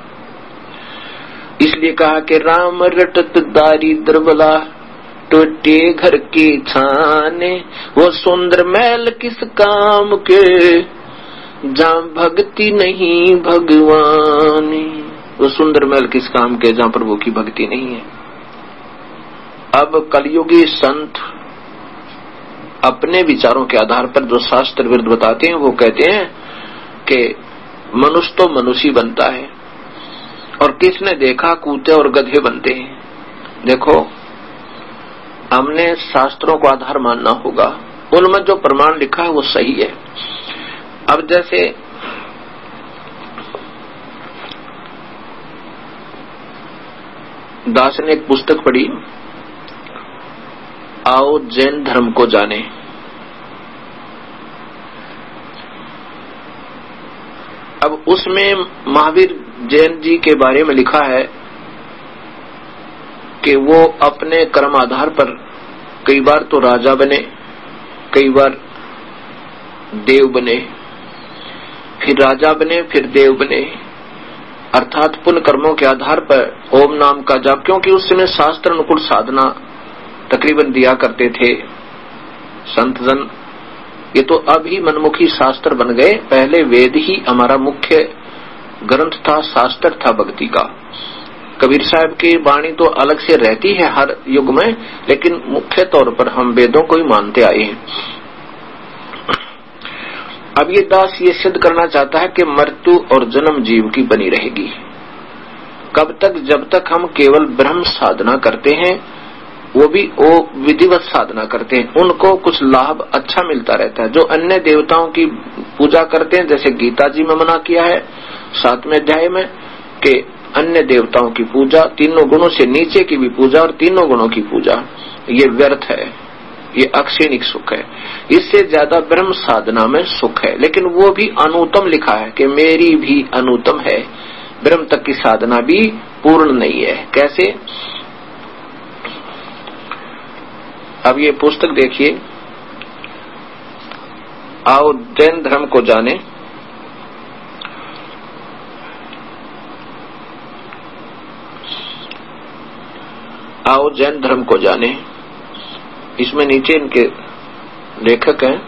Speaker 1: इसलिए कहा कि राम रटत दारिद्र बला टूटे घर की छाने, वो सुंदर महल किस काम के जहाँ भक्ति नहीं भगवान। वो सुंदर महल किस काम के जहाँ प्रभु की भक्ति नहीं है। अब कलयुगी संत अपने विचारों के आधार पर जो शास्त्र विरुद्ध बताते हैं वो कहते हैं कि मनुष्य तो मनुष्य ही बनता है, और किसने देखा कुत्ते और गधे बनते हैं। देखो, हमने शास्त्रों को आधार मानना होगा, उनमें जो प्रमाण लिखा है वो सही है। अब जैसे दास ने एक पुस्तक पढ़ी, आओ जैन धर्म को जाने। अब उसमें महावीर जैन जी के बारे में लिखा है कि वो अपने कर्म आधार पर कई बार तो राजा बने, कई बार देव बने, फिर राजा बने, फिर देव बने, अर्थात पुण्य कर्मों के आधार पर ओम नाम का जाप, क्योंकि उस समय शास्त्र अनुकूल साधना तकरीबन दिया करते थे संत जन। ये तो अब ही मनमुखी शास्त्र बन गए, पहले वेद ही हमारा मुख्य ग्रंथ था, शास्त्र था भक्ति का। कबीर साहब की वाणी तो अलग से रहती है हर युग में, लेकिन मुख्य तौर पर हम वेदों को ही मानते आए हैं। अब ये दास ये सिद्ध करना चाहता है कि मृत्यु और जन्म जीव की बनी रहेगी। कब तक? जब तक हम केवल ब्रह्म साधना करते हैं, वो भी वो विधिवत साधना करते हैं, उनको कुछ लाभ अच्छा मिलता रहता है। जो अन्य देवताओं की पूजा करते हैं, जैसे गीता जी में मना किया है 7वें अध्याय में कि अन्य देवताओं की पूजा, तीनों गुणों से नीचे की भी पूजा और तीनों गुणों की पूजा, ये व्यर्थ है, ये अक्षणिक सुख है। इससे ज्यादा ब्रह्म साधना में सुख है, लेकिन वो भी अनुत्तम लिखा है कि मेरी भी अनुत्तम है, ब्रह्म तक की साधना भी पूर्ण नहीं है। कैसे? अब ये पुस्तक देखिए, आओ जैन धर्म को जाने। आओ जैन धर्म को जाने, इसमें नीचे इनके लेखक हैं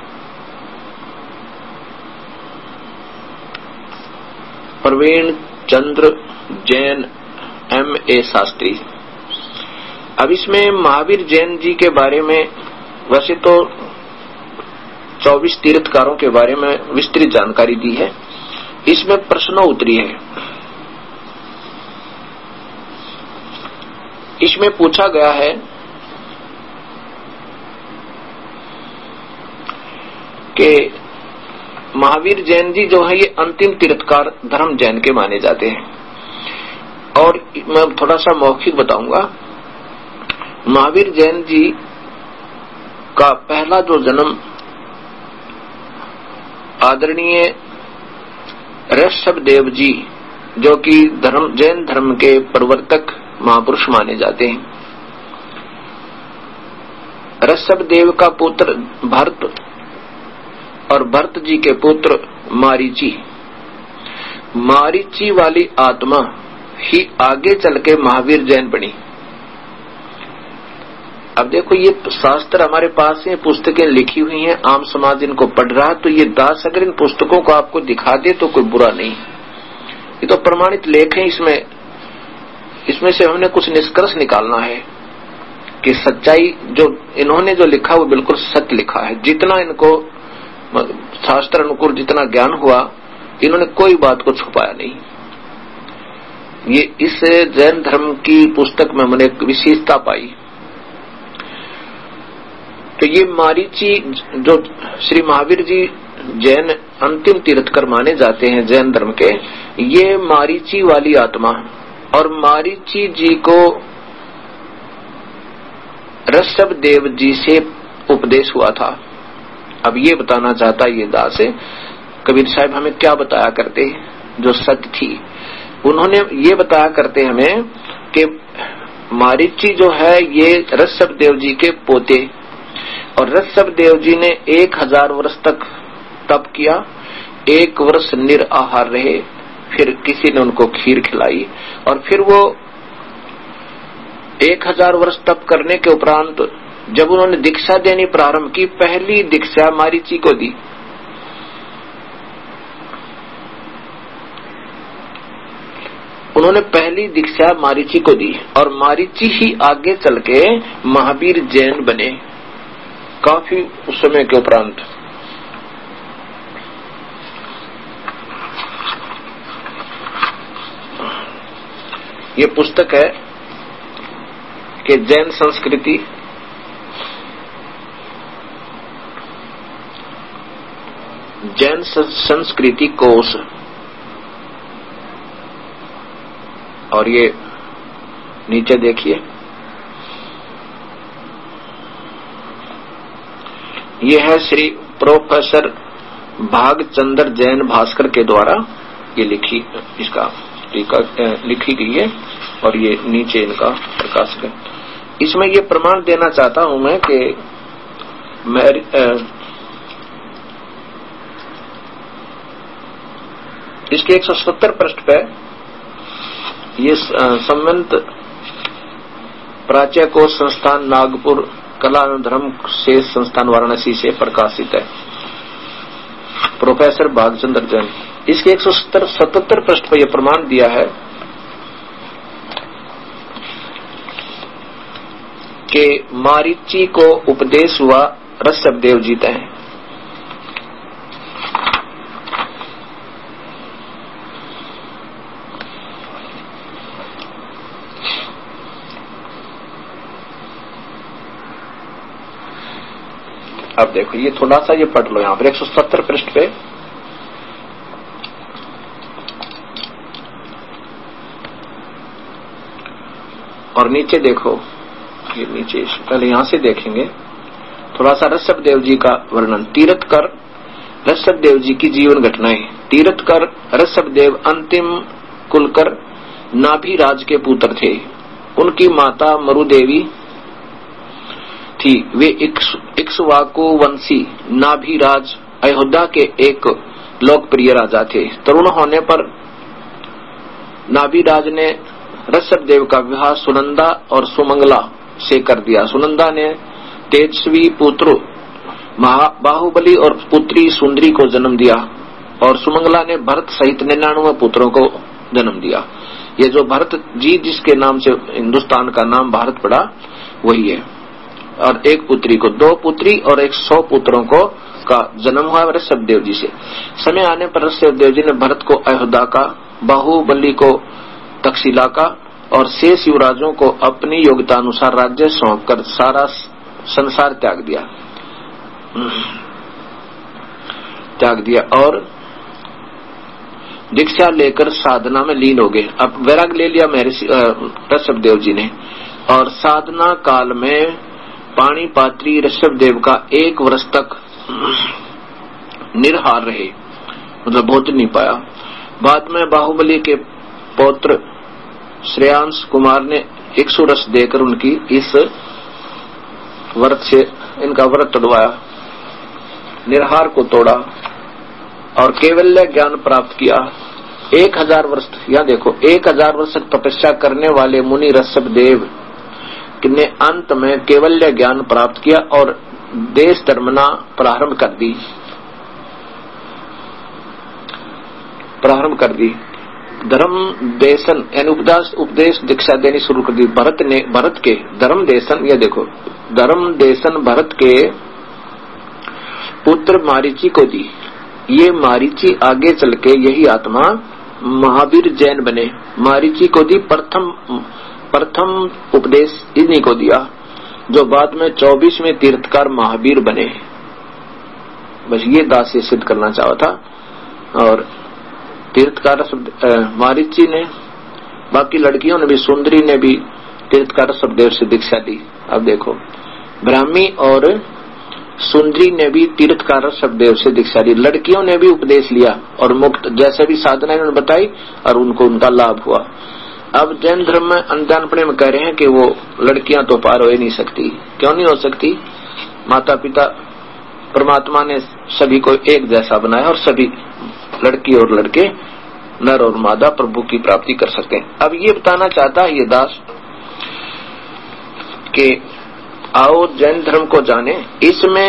Speaker 1: प्रवीण चंद्र जैन M.A. शास्त्री। अब इसमें महावीर जैन जी के बारे में वैसे तो 24 तीर्थकारों के बारे में विस्तृत जानकारी दी है, इसमें प्रश्न उत्तरी है। इसमें पूछा गया है कि महावीर जैन जी जो है ये अंतिम तीर्थकार धर्म जैन के माने जाते हैं। और मैं थोड़ा सा मौखिक बताऊंगा। महावीर जैन जी का पहला जो जन्म आदरणीय ऋषभदेव जी, जो कि जैन धर्म के प्रवर्तक महापुरुष माने जाते हैं। ऋषभदेव का पुत्र भरत और भरत जी के पुत्र मारीची। मारीची वाली आत्मा ही आगे चल के महावीर जैन बनी। अब देखो ये शास्त्र हमारे पास है, पुस्तकें लिखी हुई हैं, आम समाज इनको पढ़ रहा है, तो ये दास अगर इन पुस्तकों को आपको दिखा दे तो कोई बुरा नहीं। ये तो प्रमाणित लेख है। इसमें से हमने कुछ निष्कर्ष निकालना है कि सच्चाई जो इन्होंने जो लिखा वो बिल्कुल सत्य लिखा है। जितना इनको शास्त्र अनुकूल जितना ज्ञान हुआ, इन्होंने कोई बात को छुपाया नहीं। ये इस जैन धर्म की पुस्तक में मैंने एक विशेषता पाई। तो ये मारीची जो श्री महावीर जी जैन अंतिम तीर्थकर माने जाते हैं जैन धर्म के, ये मारीची वाली आत्मा, और मारीची जी को ऋषभदेव जी से उपदेश हुआ था। अब ये बताना चाहता ये दास है, कबीर साहब हमें क्या बताया करते जो सत्य थी। उन्होंने ये बताया करते हमें कि मारीची जो है ये ऋषभदेव जी के पोते, और ऋषभदेव जी ने 1000 वर्ष तक तप किया, 1 वर्ष निराहार रहे, फिर किसी ने उनको खीर खिलाई, और फिर वो 1000 वर्ष तप करने के उपरांत जब उन्होंने दीक्षा देनी प्रारंभ की, पहली दीक्षा मारीची को दी। उन्होंने पहली दीक्षा मारीची को दी, और मारीची ही आगे चल के महावीर जैन बने काफी समय के उपरांत। ये पुस्तक है कि जैन संस्कृति कोश, और ये नीचे देखिए, ये है श्री प्रोफेसर भागचंद्र जैन भास्कर के द्वारा ये इसका लिखी गई है, और ये नीचे इनका प्रकाशक है। इसमें ये प्रमाण देना चाहता हूं मैं कि इसके 170 पृष्ठ पे ये संबंध प्राच्य कोश संस्थान नागपुर कला एवं धर्म से संस्थान वाराणसी से प्रकाशित है, प्रोफेसर भागचंद्र जैन। इसके 177 पृष्ठ पर यह प्रमाण दिया है कि मारीची को उपदेश हुआ ऋषभदेव जी तय। अब देखो ये थोड़ा सा ये पढ़ लो यहां पर 170 पृष्ठ पे, और नीचे देखो, ये नीचे पहले यहां से देखेंगे थोड़ा सा ऋषभदेव जी का वर्णन। तीर्थकर ऋषभदेव जी की जीवन घटनाएं। तीर्थकर ऋषभदेव अंतिम कुलकर नाभिराज के पुत्र थे। उनकी माता मरुदेवी थी। वे इक्ष्वाकु वंशी नाभिराज अयोध्या के एक लोकप्रिय राजा थे। तरुण होने पर नाभिराज ने ऋषभदेव का विवाह सुनंदा और सुमंगला से कर दिया। सुनंदा ने तेजस्वी पुत्र बाहुबली और पुत्री सुंदरी को जन्म दिया, और सुमंगला ने भरत सहित 99 पुत्रों को जन्म दिया। ये जो भरत जी जिसके नाम से हिंदुस्तान का नाम भारत पड़ा वही है। और एक पुत्री को, 2 पुत्री और 100 पुत्रों को का जन्म हुआ ऋषभदेव जी से। समय आने पर ऋषभदेव जी ने भरत को अयोध्या का, बाहुबली को तक्षशिला का और शेष युवराजों को अपनी योग्यता अनुसार राज्य सौंपकर सारा संसार त्याग दिया। त्याग दिया और दीक्षा लेकर साधना में लीन हो गए। अब वैराग ले लिया महर्षि ऋषभदेव जी ने, और साधना काल में पाणिपात्री ऋषभदेव का 1 वर्ष तक निराहार रहे, मतलब भोजन नहीं पाया। बाद में बाहुबली के पौत्र श्रेयांश कुमार ने इक्षुरस देकर उनकी इस व्रत से इनका व्रत तोड़वाया, निराहार को तोड़ा और केवल्य ज्ञान प्राप्त किया। 1000 वर्ष, यहाँ देखो 1000 वर्ष तपस्या करने वाले मुनि ऋषभदेव ने अंत में केवल्य ज्ञान प्राप्त किया और देश धर्मना प्रारंभ कर दी। धर्म देशन यानी उपदेश दीक्षा देनी शुरू कर दी। भरत के धर्म देशन, ये देखो धर्म देशन भरत के पुत्र मारीची को दी। ये मारीची आगे चल के यही आत्मा महावीर जैन बने। मारीची को दी प्रथम उपदेश इन्हीं को दिया, जो बाद में 24वें तीर्थकार महावीर बने। बस ये दास से सिद्ध करना चाहा था। और तीर्थकार मारीची ने, बाकी लड़कियों ने भी, सुंदरी ने भी तीर्थकार ऋषभदेव से दीक्षा ली। अब देखो ब्राह्मी और सुंदरी ने भी तीर्थकार ऋषभदेव से दीक्षा ली। लड़कियों ने भी उपदेश लिया और मुक्त जैसे भी साधना इन्होंने बताई और उनको उनका लाभ हुआ। अब जैन धर्म में अनजानपने में कह रहे हैं कि वो लड़कियां तो पार हो ही नहीं सकती। क्यों नहीं हो सकती? माता पिता परमात्मा ने सभी को एक जैसा बनाया और सभी लड़की और लड़के, नर और मादा प्रभु की प्राप्ति कर सकते हैं। अब ये बताना चाहता है ये दास कि आओ जैन धर्म को जाने। इसमें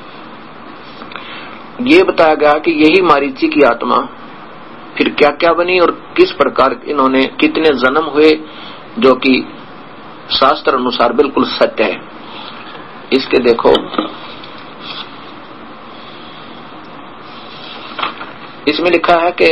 Speaker 1: ये बताया गया कि यही मारीची की आत्मा फिर क्या क्या बनी और किस प्रकार इन्होंने कितने जन्म हुए, जो कि शास्त्र अनुसार बिल्कुल सत्य है। इसके देखो इसमें लिखा है कि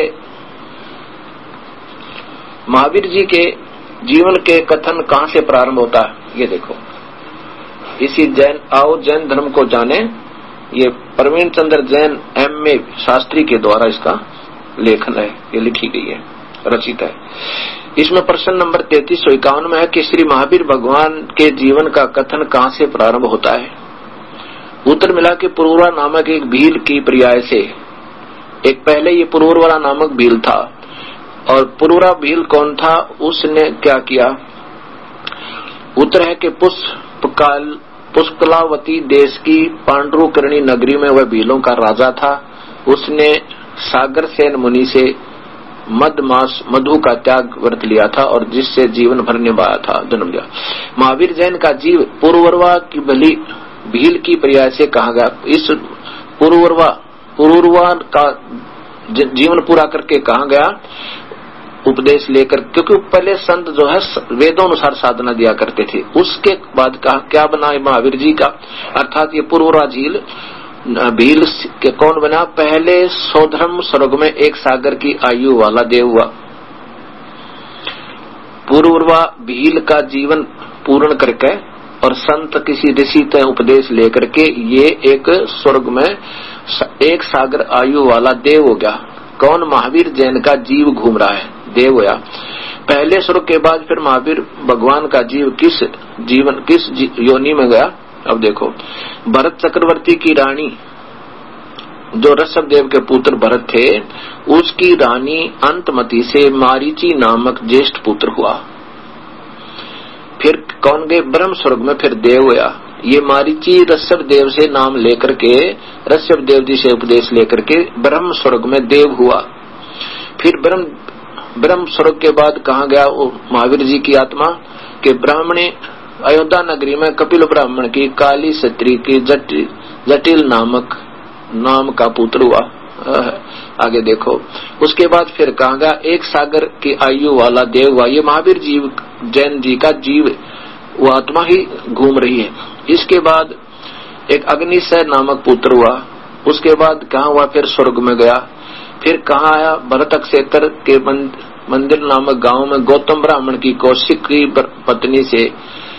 Speaker 1: महावीर जी के जीवन के कथन कहां से प्रारंभ होता है। ये देखो इसी आओ जैन धर्म को जाने, ये प्रवीण चंद्र जैन M.A. शास्त्री के द्वारा इसका लेखन है, ये लिखी गई है, रचित है। इसमें प्रश्न नंबर 3351 में है कि श्री महावीर भगवान के जीवन का कथन कहां से प्रारंभ होता है। उत्तर मिला कि पुरूरा नामक एक भील की पर्याय से। एक पहले ये पुरूरवरा नामक भील था, और पुरूरा भील कौन था, उसने क्या किया। उत्तर है कि पुष्कलावती देश की पांडुकर्णी नगरी में वह भीलों का राजा था। उसने सागर सेन मुनि से मदमास मधु का त्याग व्रत लिया था और जिससे जीवन भर निभाया था, जन्म लिया। महावीर जैन का जीव पुरूरवा की भील की पर्याय से कहा गया। इस पुरूरवा का जीवन पूरा करके कहा गया उपदेश लेकर, क्योंकि पहले संत जो है वेदों अनुसार साधना दिया करते थे। उसके बाद कहा क्या बना महावीर जी का, अर्थात ये पुरूरवा झील भील के कौन बना। पहले सौधर्म स्वर्ग में एक सागर की आयु वाला देव हुआ। पुरूरवा भील का जीवन पूर्ण करके और संत किसी ऋषि से उपदेश लेकर के ये एक स्वर्ग में एक सागर आयु वाला देव हो गया। कौन? महावीर जैन का जीव घूम रहा है, देव होया। पहले स्वर्ग के बाद फिर महावीर भगवान का जीव किस योनि में गया। अब देखो भरत चक्रवर्ती की रानी, जो ऋषभदेव के पुत्र भरत थे, उसकी रानी अंतमती से मारीची नामक ज्येष्ठ पुत्र हुआ। फिर कौन गए? ब्रह्म स्वर्ग में फिर देव होया। ये मारीची ऋषभदेव से नाम लेकर के, ऋषभदेव जी से उपदेश लेकर के ब्रह्म स्वर्ग में देव हुआ। फिर ब्रह्म स्वर्ग के बाद कहा गया वो महावीर जी की आत्मा के ब्राह्मणी अयोध्या नगरी में कपिल ब्राह्मण की काली क्षत्रि की जटिल नाम का पुत्र हुआ। आगे देखो उसके बाद फिर कहा गया एक सागर की आयु वाला देव हुआ। ये महावीर जीव जैन जी का जीव, वो आत्मा ही घूम रही है। इसके बाद एक अग्निशय नामक पुत्र हुआ। उसके बाद कहाँ हुआ? फिर स्वर्ग में गया। फिर कहाँ आया? भरत क्षेत्र के मंदिर नामक गांव में गौतम ब्राह्मण की कौशिक की पत्नी से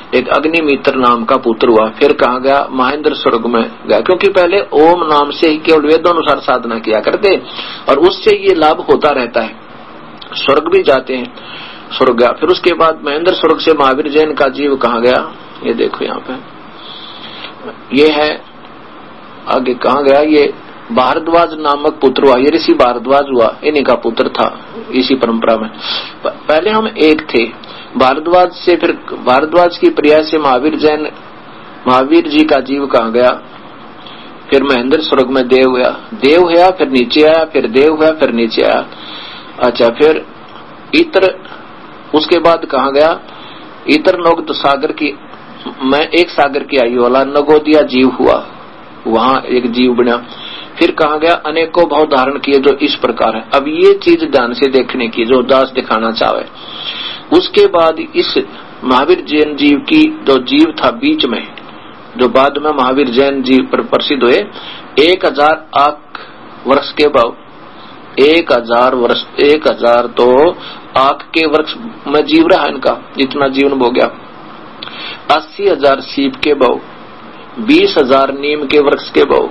Speaker 1: एक अग्निमित्र नाम का पुत्र हुआ। फिर कहा गया महेंद्र स्वर्ग में गया, क्योंकि पहले ओम नाम से ही केवल वेदोनुसार साधना किया करते और उससे ये लाभ होता रहता है, स्वर्ग भी जाते हैं, स्वर्ग गया। फिर उसके बाद महेंद्र स्वर्ग से महावीर जैन का जीव कहा गया, ये देखो यहाँ पे, ये है आगे कहा गया, ये भारद्वाज नामक पुत्र हुआ। ये ऋषि भारद्वाज हुआ, इन्हीं का पुत्र था इसी परंपरा में। पहले हम एक थे, भारद्वाज से फिर भारद्वाज की प्रिया से महावीर जी का जीव कहा गया। फिर महेंद्र स्वर्ग में देव हुआ, फिर नीचे आया, फिर देव हुआ, फिर नीचे आया। अच्छा, फिर इतर, उसके बाद कहा गया इतर नोग तो सागर की, मैं एक सागर की आयु वाला नगोदिया जीव हुआ, वहां एक जीव बना। फिर कहा गया अनेकों भाव धारण किए जो इस प्रकार है। अब ये चीज ध्यान से देखने की जो दास दिखाना चाहे। उसके बाद इस महावीर जैन जीव की जो जीव था बीच में, जो बाद में महावीर जैन जीव पर प्रसिद्ध हुए, 1000 आंख वर्ष के भाव, 1000 वर्ष, 1000 तो आंख के वर्ष में जीव रहा इनका, इतना जीवन हो गया। 80,000 सीप के भाव, 20,000 नीम के वृक्ष के भाव,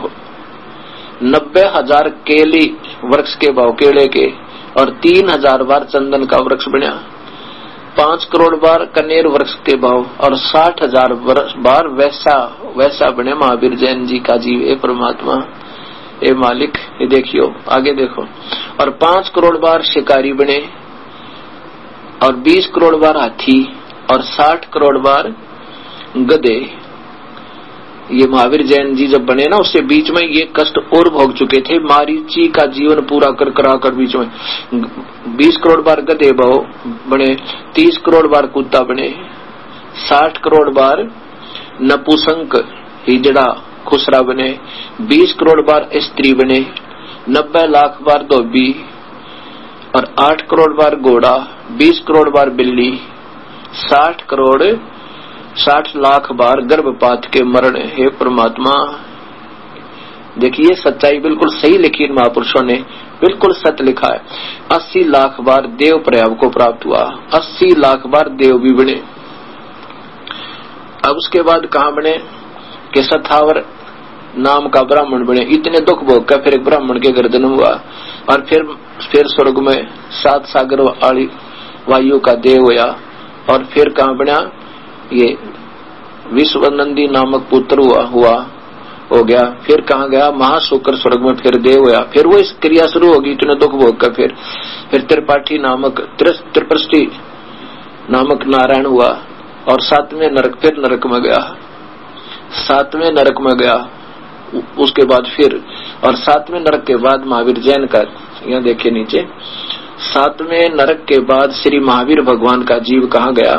Speaker 1: 90,000 केली वृक्ष के भाव केले के, और 3,000 बार चंदन का वृक्ष बना, 5 करोड़ बार कनेर वृक्ष के भाव, और 60,000 बार वैसा बने महावीर जैन जी का जीव। ए परमात्मा, ए मालिक, ये देखियो आगे देखो। और 5 करोड़ बार शिकारी बने, और 20 करोड़ बार हाथी, और 60 करोड़ बार गधे। ये महावीर जैन जी जब बने ना, उससे बीच में ये कष्ट और भोग चुके थे। मारीची का जीवन पूरा कर बीच में 20 करोड़ बार गधे बने, 30 करोड़ बार कुत्ता बने, 60 करोड़ बार नपुसंक हिजड़ा खुसरा बने, 20 करोड़ बार स्त्री बने, 90 लाख बार धोबी, और 8 करोड़ बार घोड़ा, 20 करोड़ बार बिल्ली, 60 लाख बार गर्भपात के मरण। हे परमात्मा, देखिए सच्चाई बिल्कुल सही लिखी इन महापुरुषों ने, बिल्कुल सत्य लिखा है। 80 लाख बार देव प्रयाग को प्राप्त हुआ, 80 लाख बार देव भी बने। अब उसके बाद कहाँ बने कि सथावर नाम का ब्राह्मण बने। इतने दुख भोग का फिर एक ब्राह्मण के घर जन्म हुआ, और फिर स्वर्ग में 7 सागर वाली वायु का देव हुआ। और फिर कहाँ बना, ये विश्वनंदी नामक पुत्र हुआ हो गया। फिर कहाँ गया, महाशुकर स्वर्ग में फिर देव हुआ। फिर वो इस क्रिया शुरू होगी इतने दुख भोग का। फिर त्रिपाठी नामक त्रिपृष्टि नामक नारायण हुआ, और 7वें नरक, फिर नरक में गया, 7वें नरक में गया। उसके बाद फिर, और 7वें नरक के बाद महावीर जैन का, यहाँ देखिए नीचे, 7वें नरक के बाद श्री महावीर भगवान का जीव कहाँ गया।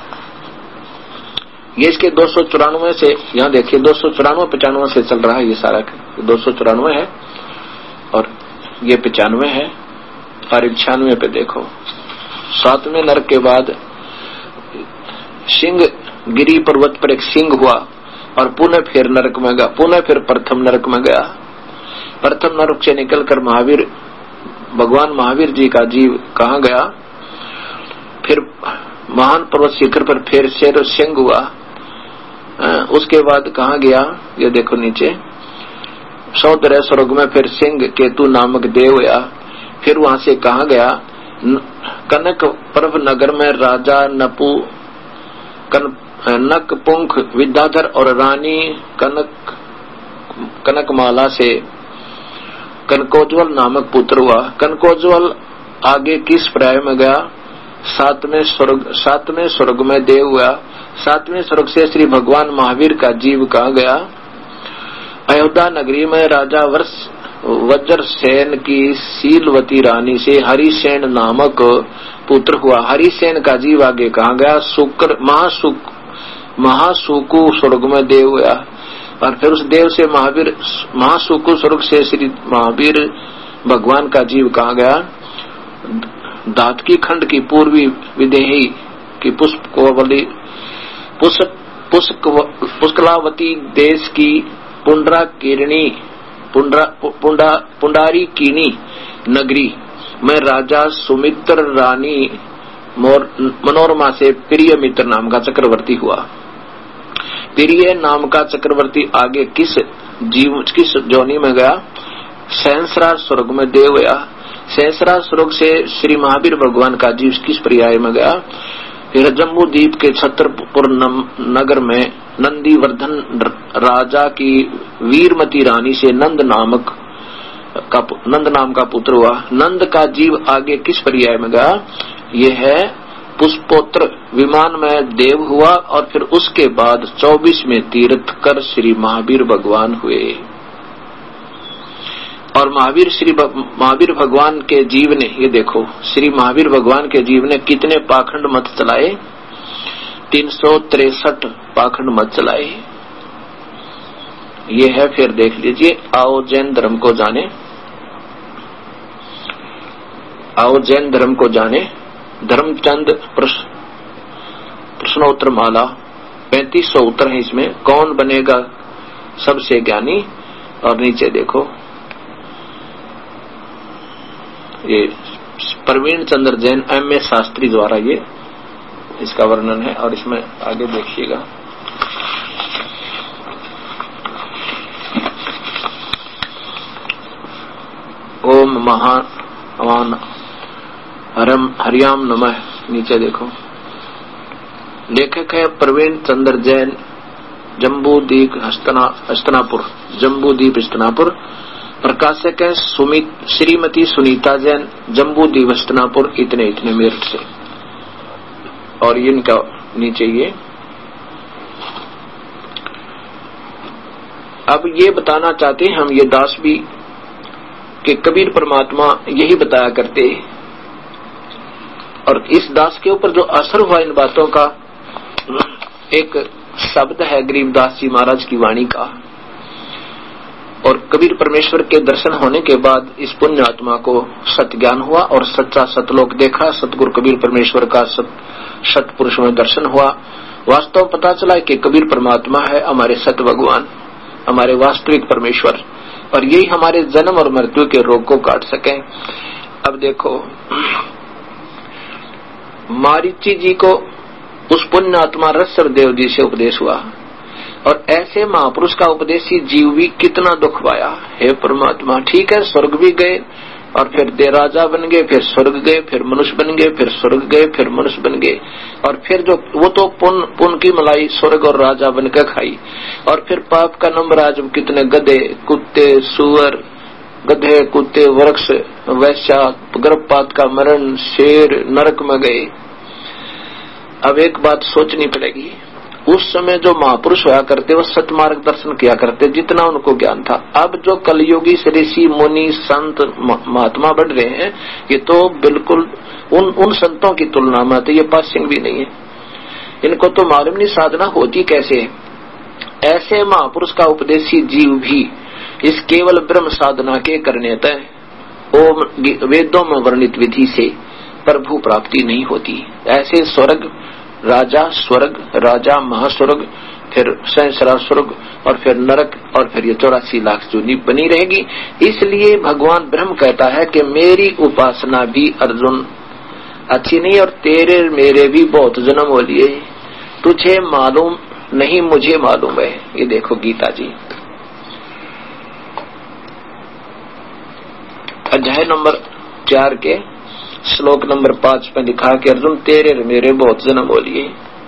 Speaker 1: ये इसके 294 से, यहाँ देखिए 294-95 से चल रहा है ये सारा, 294 है और ये 95 है, और 96 पे देखो। 7वें नरक के बाद सिंह गिरी पर्वत पर एक सिंह हुआ, और पुनः फिर नरक में गया, पुनः फिर प्रथम नरक में गया। प्रथम नरक से निकलकर भगवान महावीर जी का जीव कहाँ गया। फिर महान पर्वत शिखर पर फिर शेर सिंह हुआ। उसके बाद कहाँ गया, ये देखो नीचे, 100 स्वर्ग में फिर सिंह केतु नामक देव हुआ। फिर वहां से कहाँ गया, कनक पर्व नगर में राजा नकपुंख विद्याधर और रानी कनकमाला से कनकोज्वल नामक पुत्र हुआ। कनकोज्वल आगे किस पर्याय में गया, 7वें स्वर्ग में देव हुआ। 7वें स्वर्ग से श्री भगवान महावीर का जीव कहाँ गया। अयोध्या नगरी में राजा वज्रसेन की शीलवती रानी से हरिसेन नामक पुत्र हुआ। हरिसेन का जीव आगे कहाँ गया, महासुकु स्वर्ग में देव हुआ। और फिर उस देव से महासुकु स्वर्ग से श्री महावीर भगवान का जीव कहाँ गया। दातकी खंड की पूर्वी विदेही की पुष्कलावती देश की पुंडारी कीनी नगरी में राजा सुमित्र रानी मनोरमा से प्रिय मित्र नाम का चक्रवर्ती हुआ। प्रिय नाम का चक्रवर्ती आगे किस जोनी में गया? सहस्रार स्वर्ग में देव गया। सहस्रार स्वर्ग से श्री महावीर भगवान का जीव किस पर्याय में गया? फिर जम्बू द्वीप के छत्रपुर नगर में नंदीवर्धन राजा की वीरमती रानी से नंद नाम का पुत्र हुआ। नंद का जीव आगे किस पर्याय में गया? ये है पुष्पोत्र विमान में देव हुआ और फिर उसके बाद 24 में तीर्थ कर श्री महावीर भगवान हुए। और महावीर भगवान के जीव ने, ये देखो, श्री महावीर भगवान के जीव ने कितने पाखंड मत चलाए? 363 पाखंड मत चलाए। ये है, फिर देख लीजिए, आओ जैन धर्म को जाने, आओ जैन धर्म को जाने, धर्मचंद प्रश्नोत्तर माला 3500 उत्तर है इसमें। कौन बनेगा सबसे ज्ञानी? और नीचे देखो, ये प्रवीण चंद्र जैन M.A. शास्त्री द्वारा ये इसका वर्णन है। और इसमें आगे देखिएगा, ओम महान हरियाम नमः। नीचे देखो, लेखक है प्रवीण चंद्र जैन, जम्बूद्वीप हस्तनापुर, जम्बूद्वीप हस्तनापुर। प्रकाशक है श्रीमती सुनीता जैन, जम्बूद्वीप हस्तनापुर, इतने इतने मेरठ से। और इनका नीचे ये, अब ये बताना चाहते हैं हम, ये दास भी कि कबीर परमात्मा यही बताया करते। और इस दास के ऊपर जो असर हुआ इन बातों का, एक शब्द है गरीबदास जी महाराज की वाणी का। और कबीर परमेश्वर के दर्शन होने के बाद इस पुण्य आत्मा को सत्य ज्ञान हुआ और सच्चा सतलोक देखा। सतगुरु कबीर परमेश्वर का सतपुरुष में दर्शन हुआ। वास्तव पता चला कि कबीर परमात्मा है हमारे सत भगवान, हमारे वास्तविक परमेश्वर, और यही हमारे जन्म और मृत्यु के रोग को काट सके। अब देखो, मारीची जी को उस पुण्य आत्मा रसर देव जी से उपदेश हुआ, और ऐसे महापुरुष का उपदेशी जीव भी कितना दुख पाया। हे परमात्मा, ठीक है, स्वर्ग भी गए और फिर दे राजा बन गए, फिर स्वर्ग गए, फिर मनुष्य बन गए, फिर स्वर्ग गए, फिर मनुष्य बन गए, और फिर जो वो तो पुण्य की मलाई स्वर्ग और राजा बनकर खाई। और फिर पाप का नंबर आज कितने गधे, कुत्ते, सुअर, गधे, कुत्ते, वृक्ष, वैश्या, गर्भपात का मरण, शेर नरक में गए। अब एक बात सोचनी पड़ेगी, उस समय जो महापुरुष हुआ करते वो सतमार्ग दर्शन किया करते जितना उनको ज्ञान था। अब जो कलयुगी ऋषि मुनि संत महात्मा बढ़ रहे हैं, ये तो बिल्कुल उन संतों की तुलना में तो ये पासिंग भी नहीं है। इनको तो मालूम नहीं साधना होती कैसे है। ऐसे महापुरुष का उपदेशी जीव भी इस केवल ब्रह्म साधना के करने तय ओम वेदों में वर्णित विधि से प्रभु प्राप्ति नहीं होती। ऐसे स्वर्ग राजा, स्वर्ग राजा, महास्वर्ग, फिर सहस्रार स्वर्ग, और फिर नरक, और फिर ये 84 लाख जूनी बनी रहेगी। इसलिए भगवान ब्रह्म कहता है कि मेरी उपासना भी अर्जुन अच्छी नहीं, और तेरे मेरे भी बहुत जन्म हो लिए, तुझे मालूम नहीं मुझे मालूम है। ये देखो गीता जी अध्याय नंबर 4 के श्लोक नंबर 5 में लिखा कि अर्जुन तेरे मेरे बहुत जन्म हो लिए।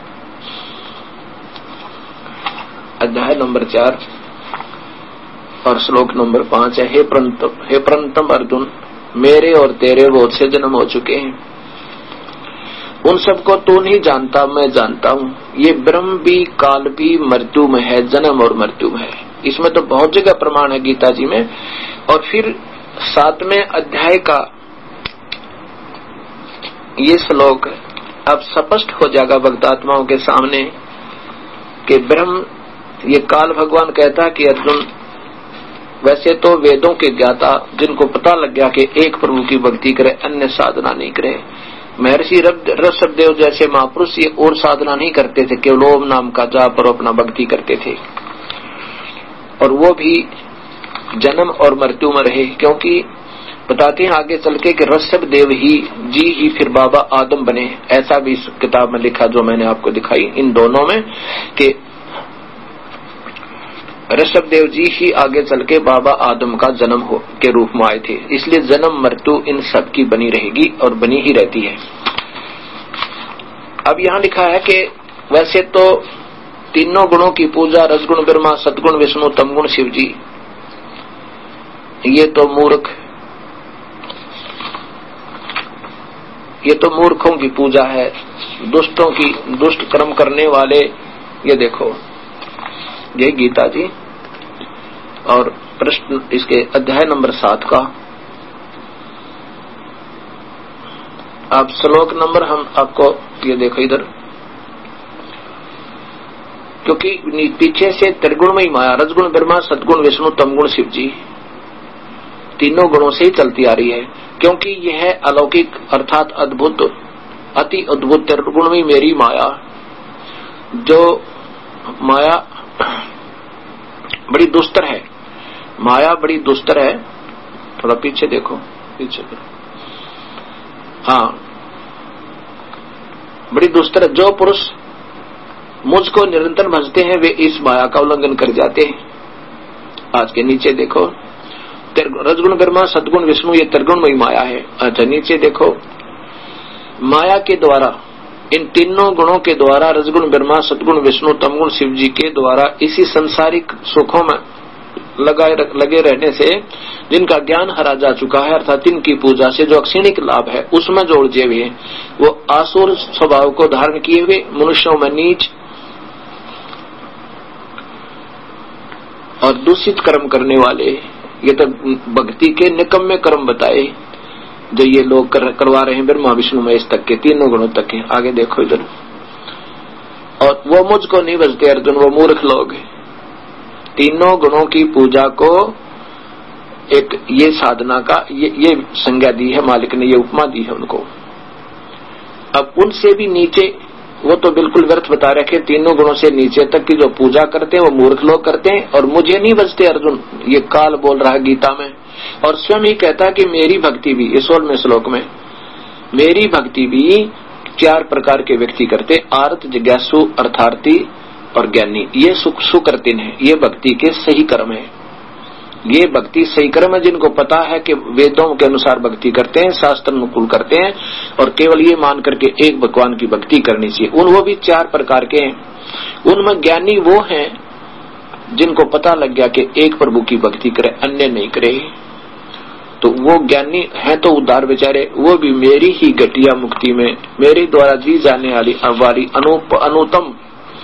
Speaker 1: अध्याय नंबर 4 और श्लोक नंबर 5 है, हे परंतम अर्जुन, मेरे और तेरे बहुत से जन्म हो चुके हैं, उन सबको तू नहीं जानता, मैं जानता हूँ। ये ब्रह्म भी, काल भी मृत्यु में है, जन्म और मृत्यु में है। इसमें तो बहुत जगह प्रमाण है गीता जी में। और फिर 7वें अध्याय का ये श्लोक अब स्पष्ट हो जाएगा भक्तात्माओं के सामने कि ब्रह्म, ये काल भगवान कहता है कि अर्जुन, वैसे तो वेदों के ज्ञाता जिनको पता लग गया कि एक प्रभु की भक्ति करे, अन्य साधना नहीं करे। महर्षि ऋषभदेव जैसे महापुरुष ये और साधना नहीं करते थे, केवल ओम नाम का जाप और अपना भक्ति करते थे, और वो भी जन्म और मृत्यु में रहे। क्योंकि बताते हैं आगे चल के कि ऋषभ देव जी ही फिर बाबा आदम बने। ऐसा भी इस किताब में लिखा जो मैंने आपको दिखाई इन दोनों में कि ऋषभ देव जी ही आगे चल के बाबा आदम का जन्म के रूप में आए थे। इसलिए जन्म मृत्यु इन सब की बनी रहेगी और बनी ही रहती है। अब यहाँ लिखा है कि वैसे तो तीनों गुणों की पूजा रसगुण ब्रह्मा, सदगुण विष्णु, तमगुण शिव जी, ये तो मूर्खों की पूजा है, दुष्टों की, दुष्ट कर्म करने वाले। ये देखो ये गीता जी और प्रश्न इसके अध्याय नंबर 7 का आप श्लोक नंबर हम आपको ये देखो इधर, क्योंकि पीछे से त्रिगुणमयी माया रजगुण ब्रह्मा, सदगुण विष्णु, तमगुण शिव जी तीनों गुणों से ही चलती आ रही है। क्योंकि यह अलौकिक अर्थात अद्भुत, अति अद्भुत त्रिगुणमयी मेरी माया, जो माया बड़ी दुस्तर है, माया बड़ी दुस्तर है। थोड़ा पीछे देखो, पीछे करो, हाँ बड़ी दुस्तर है। जो पुरुष मुझको निरंतर भजते हैं वे इस माया का उल्लंघन कर जाते हैं। आज के नीचे देखो रजगुण ब्रह्मा, सदगुण विष्णु, ये त्रिगुणमयी माया है। अच्छा नीचे देखो, माया के द्वारा, इन तीनों गुणों के द्वारा, रजगुण ब्रह्मा, सदगुण विष्णु, तमगुण शिव जी के द्वारा इसी संसारिक सुखों में लगे रहने से जिनका ज्ञान हरा जा चुका है, अर्थात इनकी पूजा से जो अक्षणिक लाभ है उसमें जो उलझे हुए वो आसुर स्वभाव को धारण किए हुए मनुष्यों में नीच और दूषित कर्म करने वाले, ये तो भक्ति के निकम्मे कर्म बताए जो ये लोग करवा रहे हैं ब्रह्मा विष्णु महेश तक के, तीनों गुणों तक के। आगे देखो इधर, और वो मुझको नहीं भजते अर्जुन, वो मूर्ख लोग तीनों गुणों की पूजा को एक ये साधना का ये संज्ञा दी है मालिक ने, ये उपमा दी है उनको। अब उनसे भी नीचे वो तो बिल्कुल व्यर्थ बता रखे, तीनों गुणों से नीचे तक की जो पूजा करते हैं वो मूर्ख लोग करते हैं और मुझे नहीं बचते अर्जुन, ये काल बोल रहा है गीता में। और स्वयं ही कहता है कि मेरी भक्ति भी, इस 16वें श्लोक में, मेरी भक्ति भी 4 प्रकार के व्यक्ति करते, आर्त, जिज्ञासु, अर्थार्थी और ज्ञानी। ये सुकृतिन है, ये भक्ति के सही कर्म है। ये भक्ति सही कर्म है जिनको पता है कि वेदों के अनुसार भक्ति करते हैं, शास्त्र अनुकूल करते हैं और केवल ये मान करके एक भगवान की भक्ति करनी चाहिए। वो भी 4 प्रकार के हैं। उनमें ज्ञानी वो हैं जिनको पता लग गया कि एक प्रभु की भक्ति करे, अन्य नहीं करे, तो वो ज्ञानी है तो उद्धार बेचारे, वो भी मेरी ही घटिया मुक्ति में, मेरे द्वारा दी जाने वाली अनुतम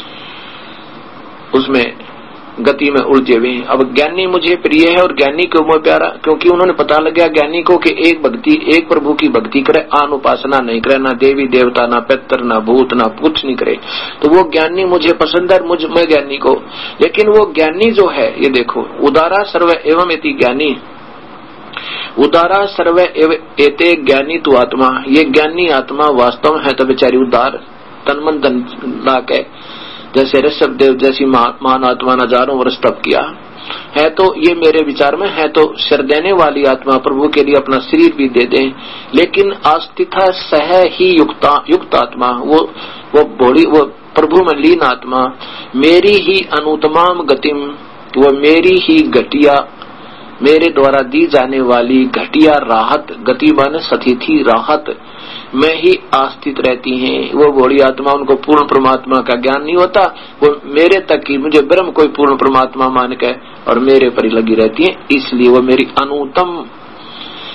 Speaker 1: उसमें गति में उलझे हुए हैं। अब ज्ञानी मुझे प्रिय है और ज्ञानी क्यों मुझे प्यारा, क्योंकि उन्होंने पता लग गया ज्ञानी को कि एक प्रभु की भक्ति करे, आन उपासना नहीं करे, ना देवी देवता, ना पितर, ना भूत, ना कुछ नहीं करे, तो वो ज्ञानी मुझे पसंद है, मैं ज्ञानी को। लेकिन वो ज्ञानी जो है, ये देखो, उदारा सर्व एवं इति ज्ञानी, उदारा सर्व एते ज्ञानी तु आत्मा, ये ज्ञानी आत्मा वास्तव में है तो बेचारी उदार, तन मन धन ला के, जैसे ऋषभ देव जैसी महान आत्मा ने हजारों वर्ष तप किया है, तो ये मेरे विचार में है तो शर देने वाली आत्मा, प्रभु के लिए अपना शरीर भी दे दें। लेकिन आस्थिता सह ही युक्त आत्मा, वो भोली, वो प्रभु में लीन आत्मा, मेरी ही अनुतमाम गतिम, वो मेरी ही घटिया, मेरे द्वारा दी जाने वाली घटिया राहत, गति माने सतिथि राहत में ही आस्थित रहती हैं। वो बड़ी आत्मा, उनको पूर्ण परमात्मा का ज्ञान नहीं होता, वो मेरे तक ही, मुझे ब्रह्म कोई पूर्ण परमात्मा मान के और मेरे पर ही लगी रहती है, इसलिए वो मेरी अनुत्तम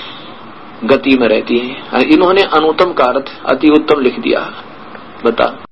Speaker 1: गति में रहती है। इन्होंने अनुत्तम का अर्थ अति उत्तम लिख दिया। बता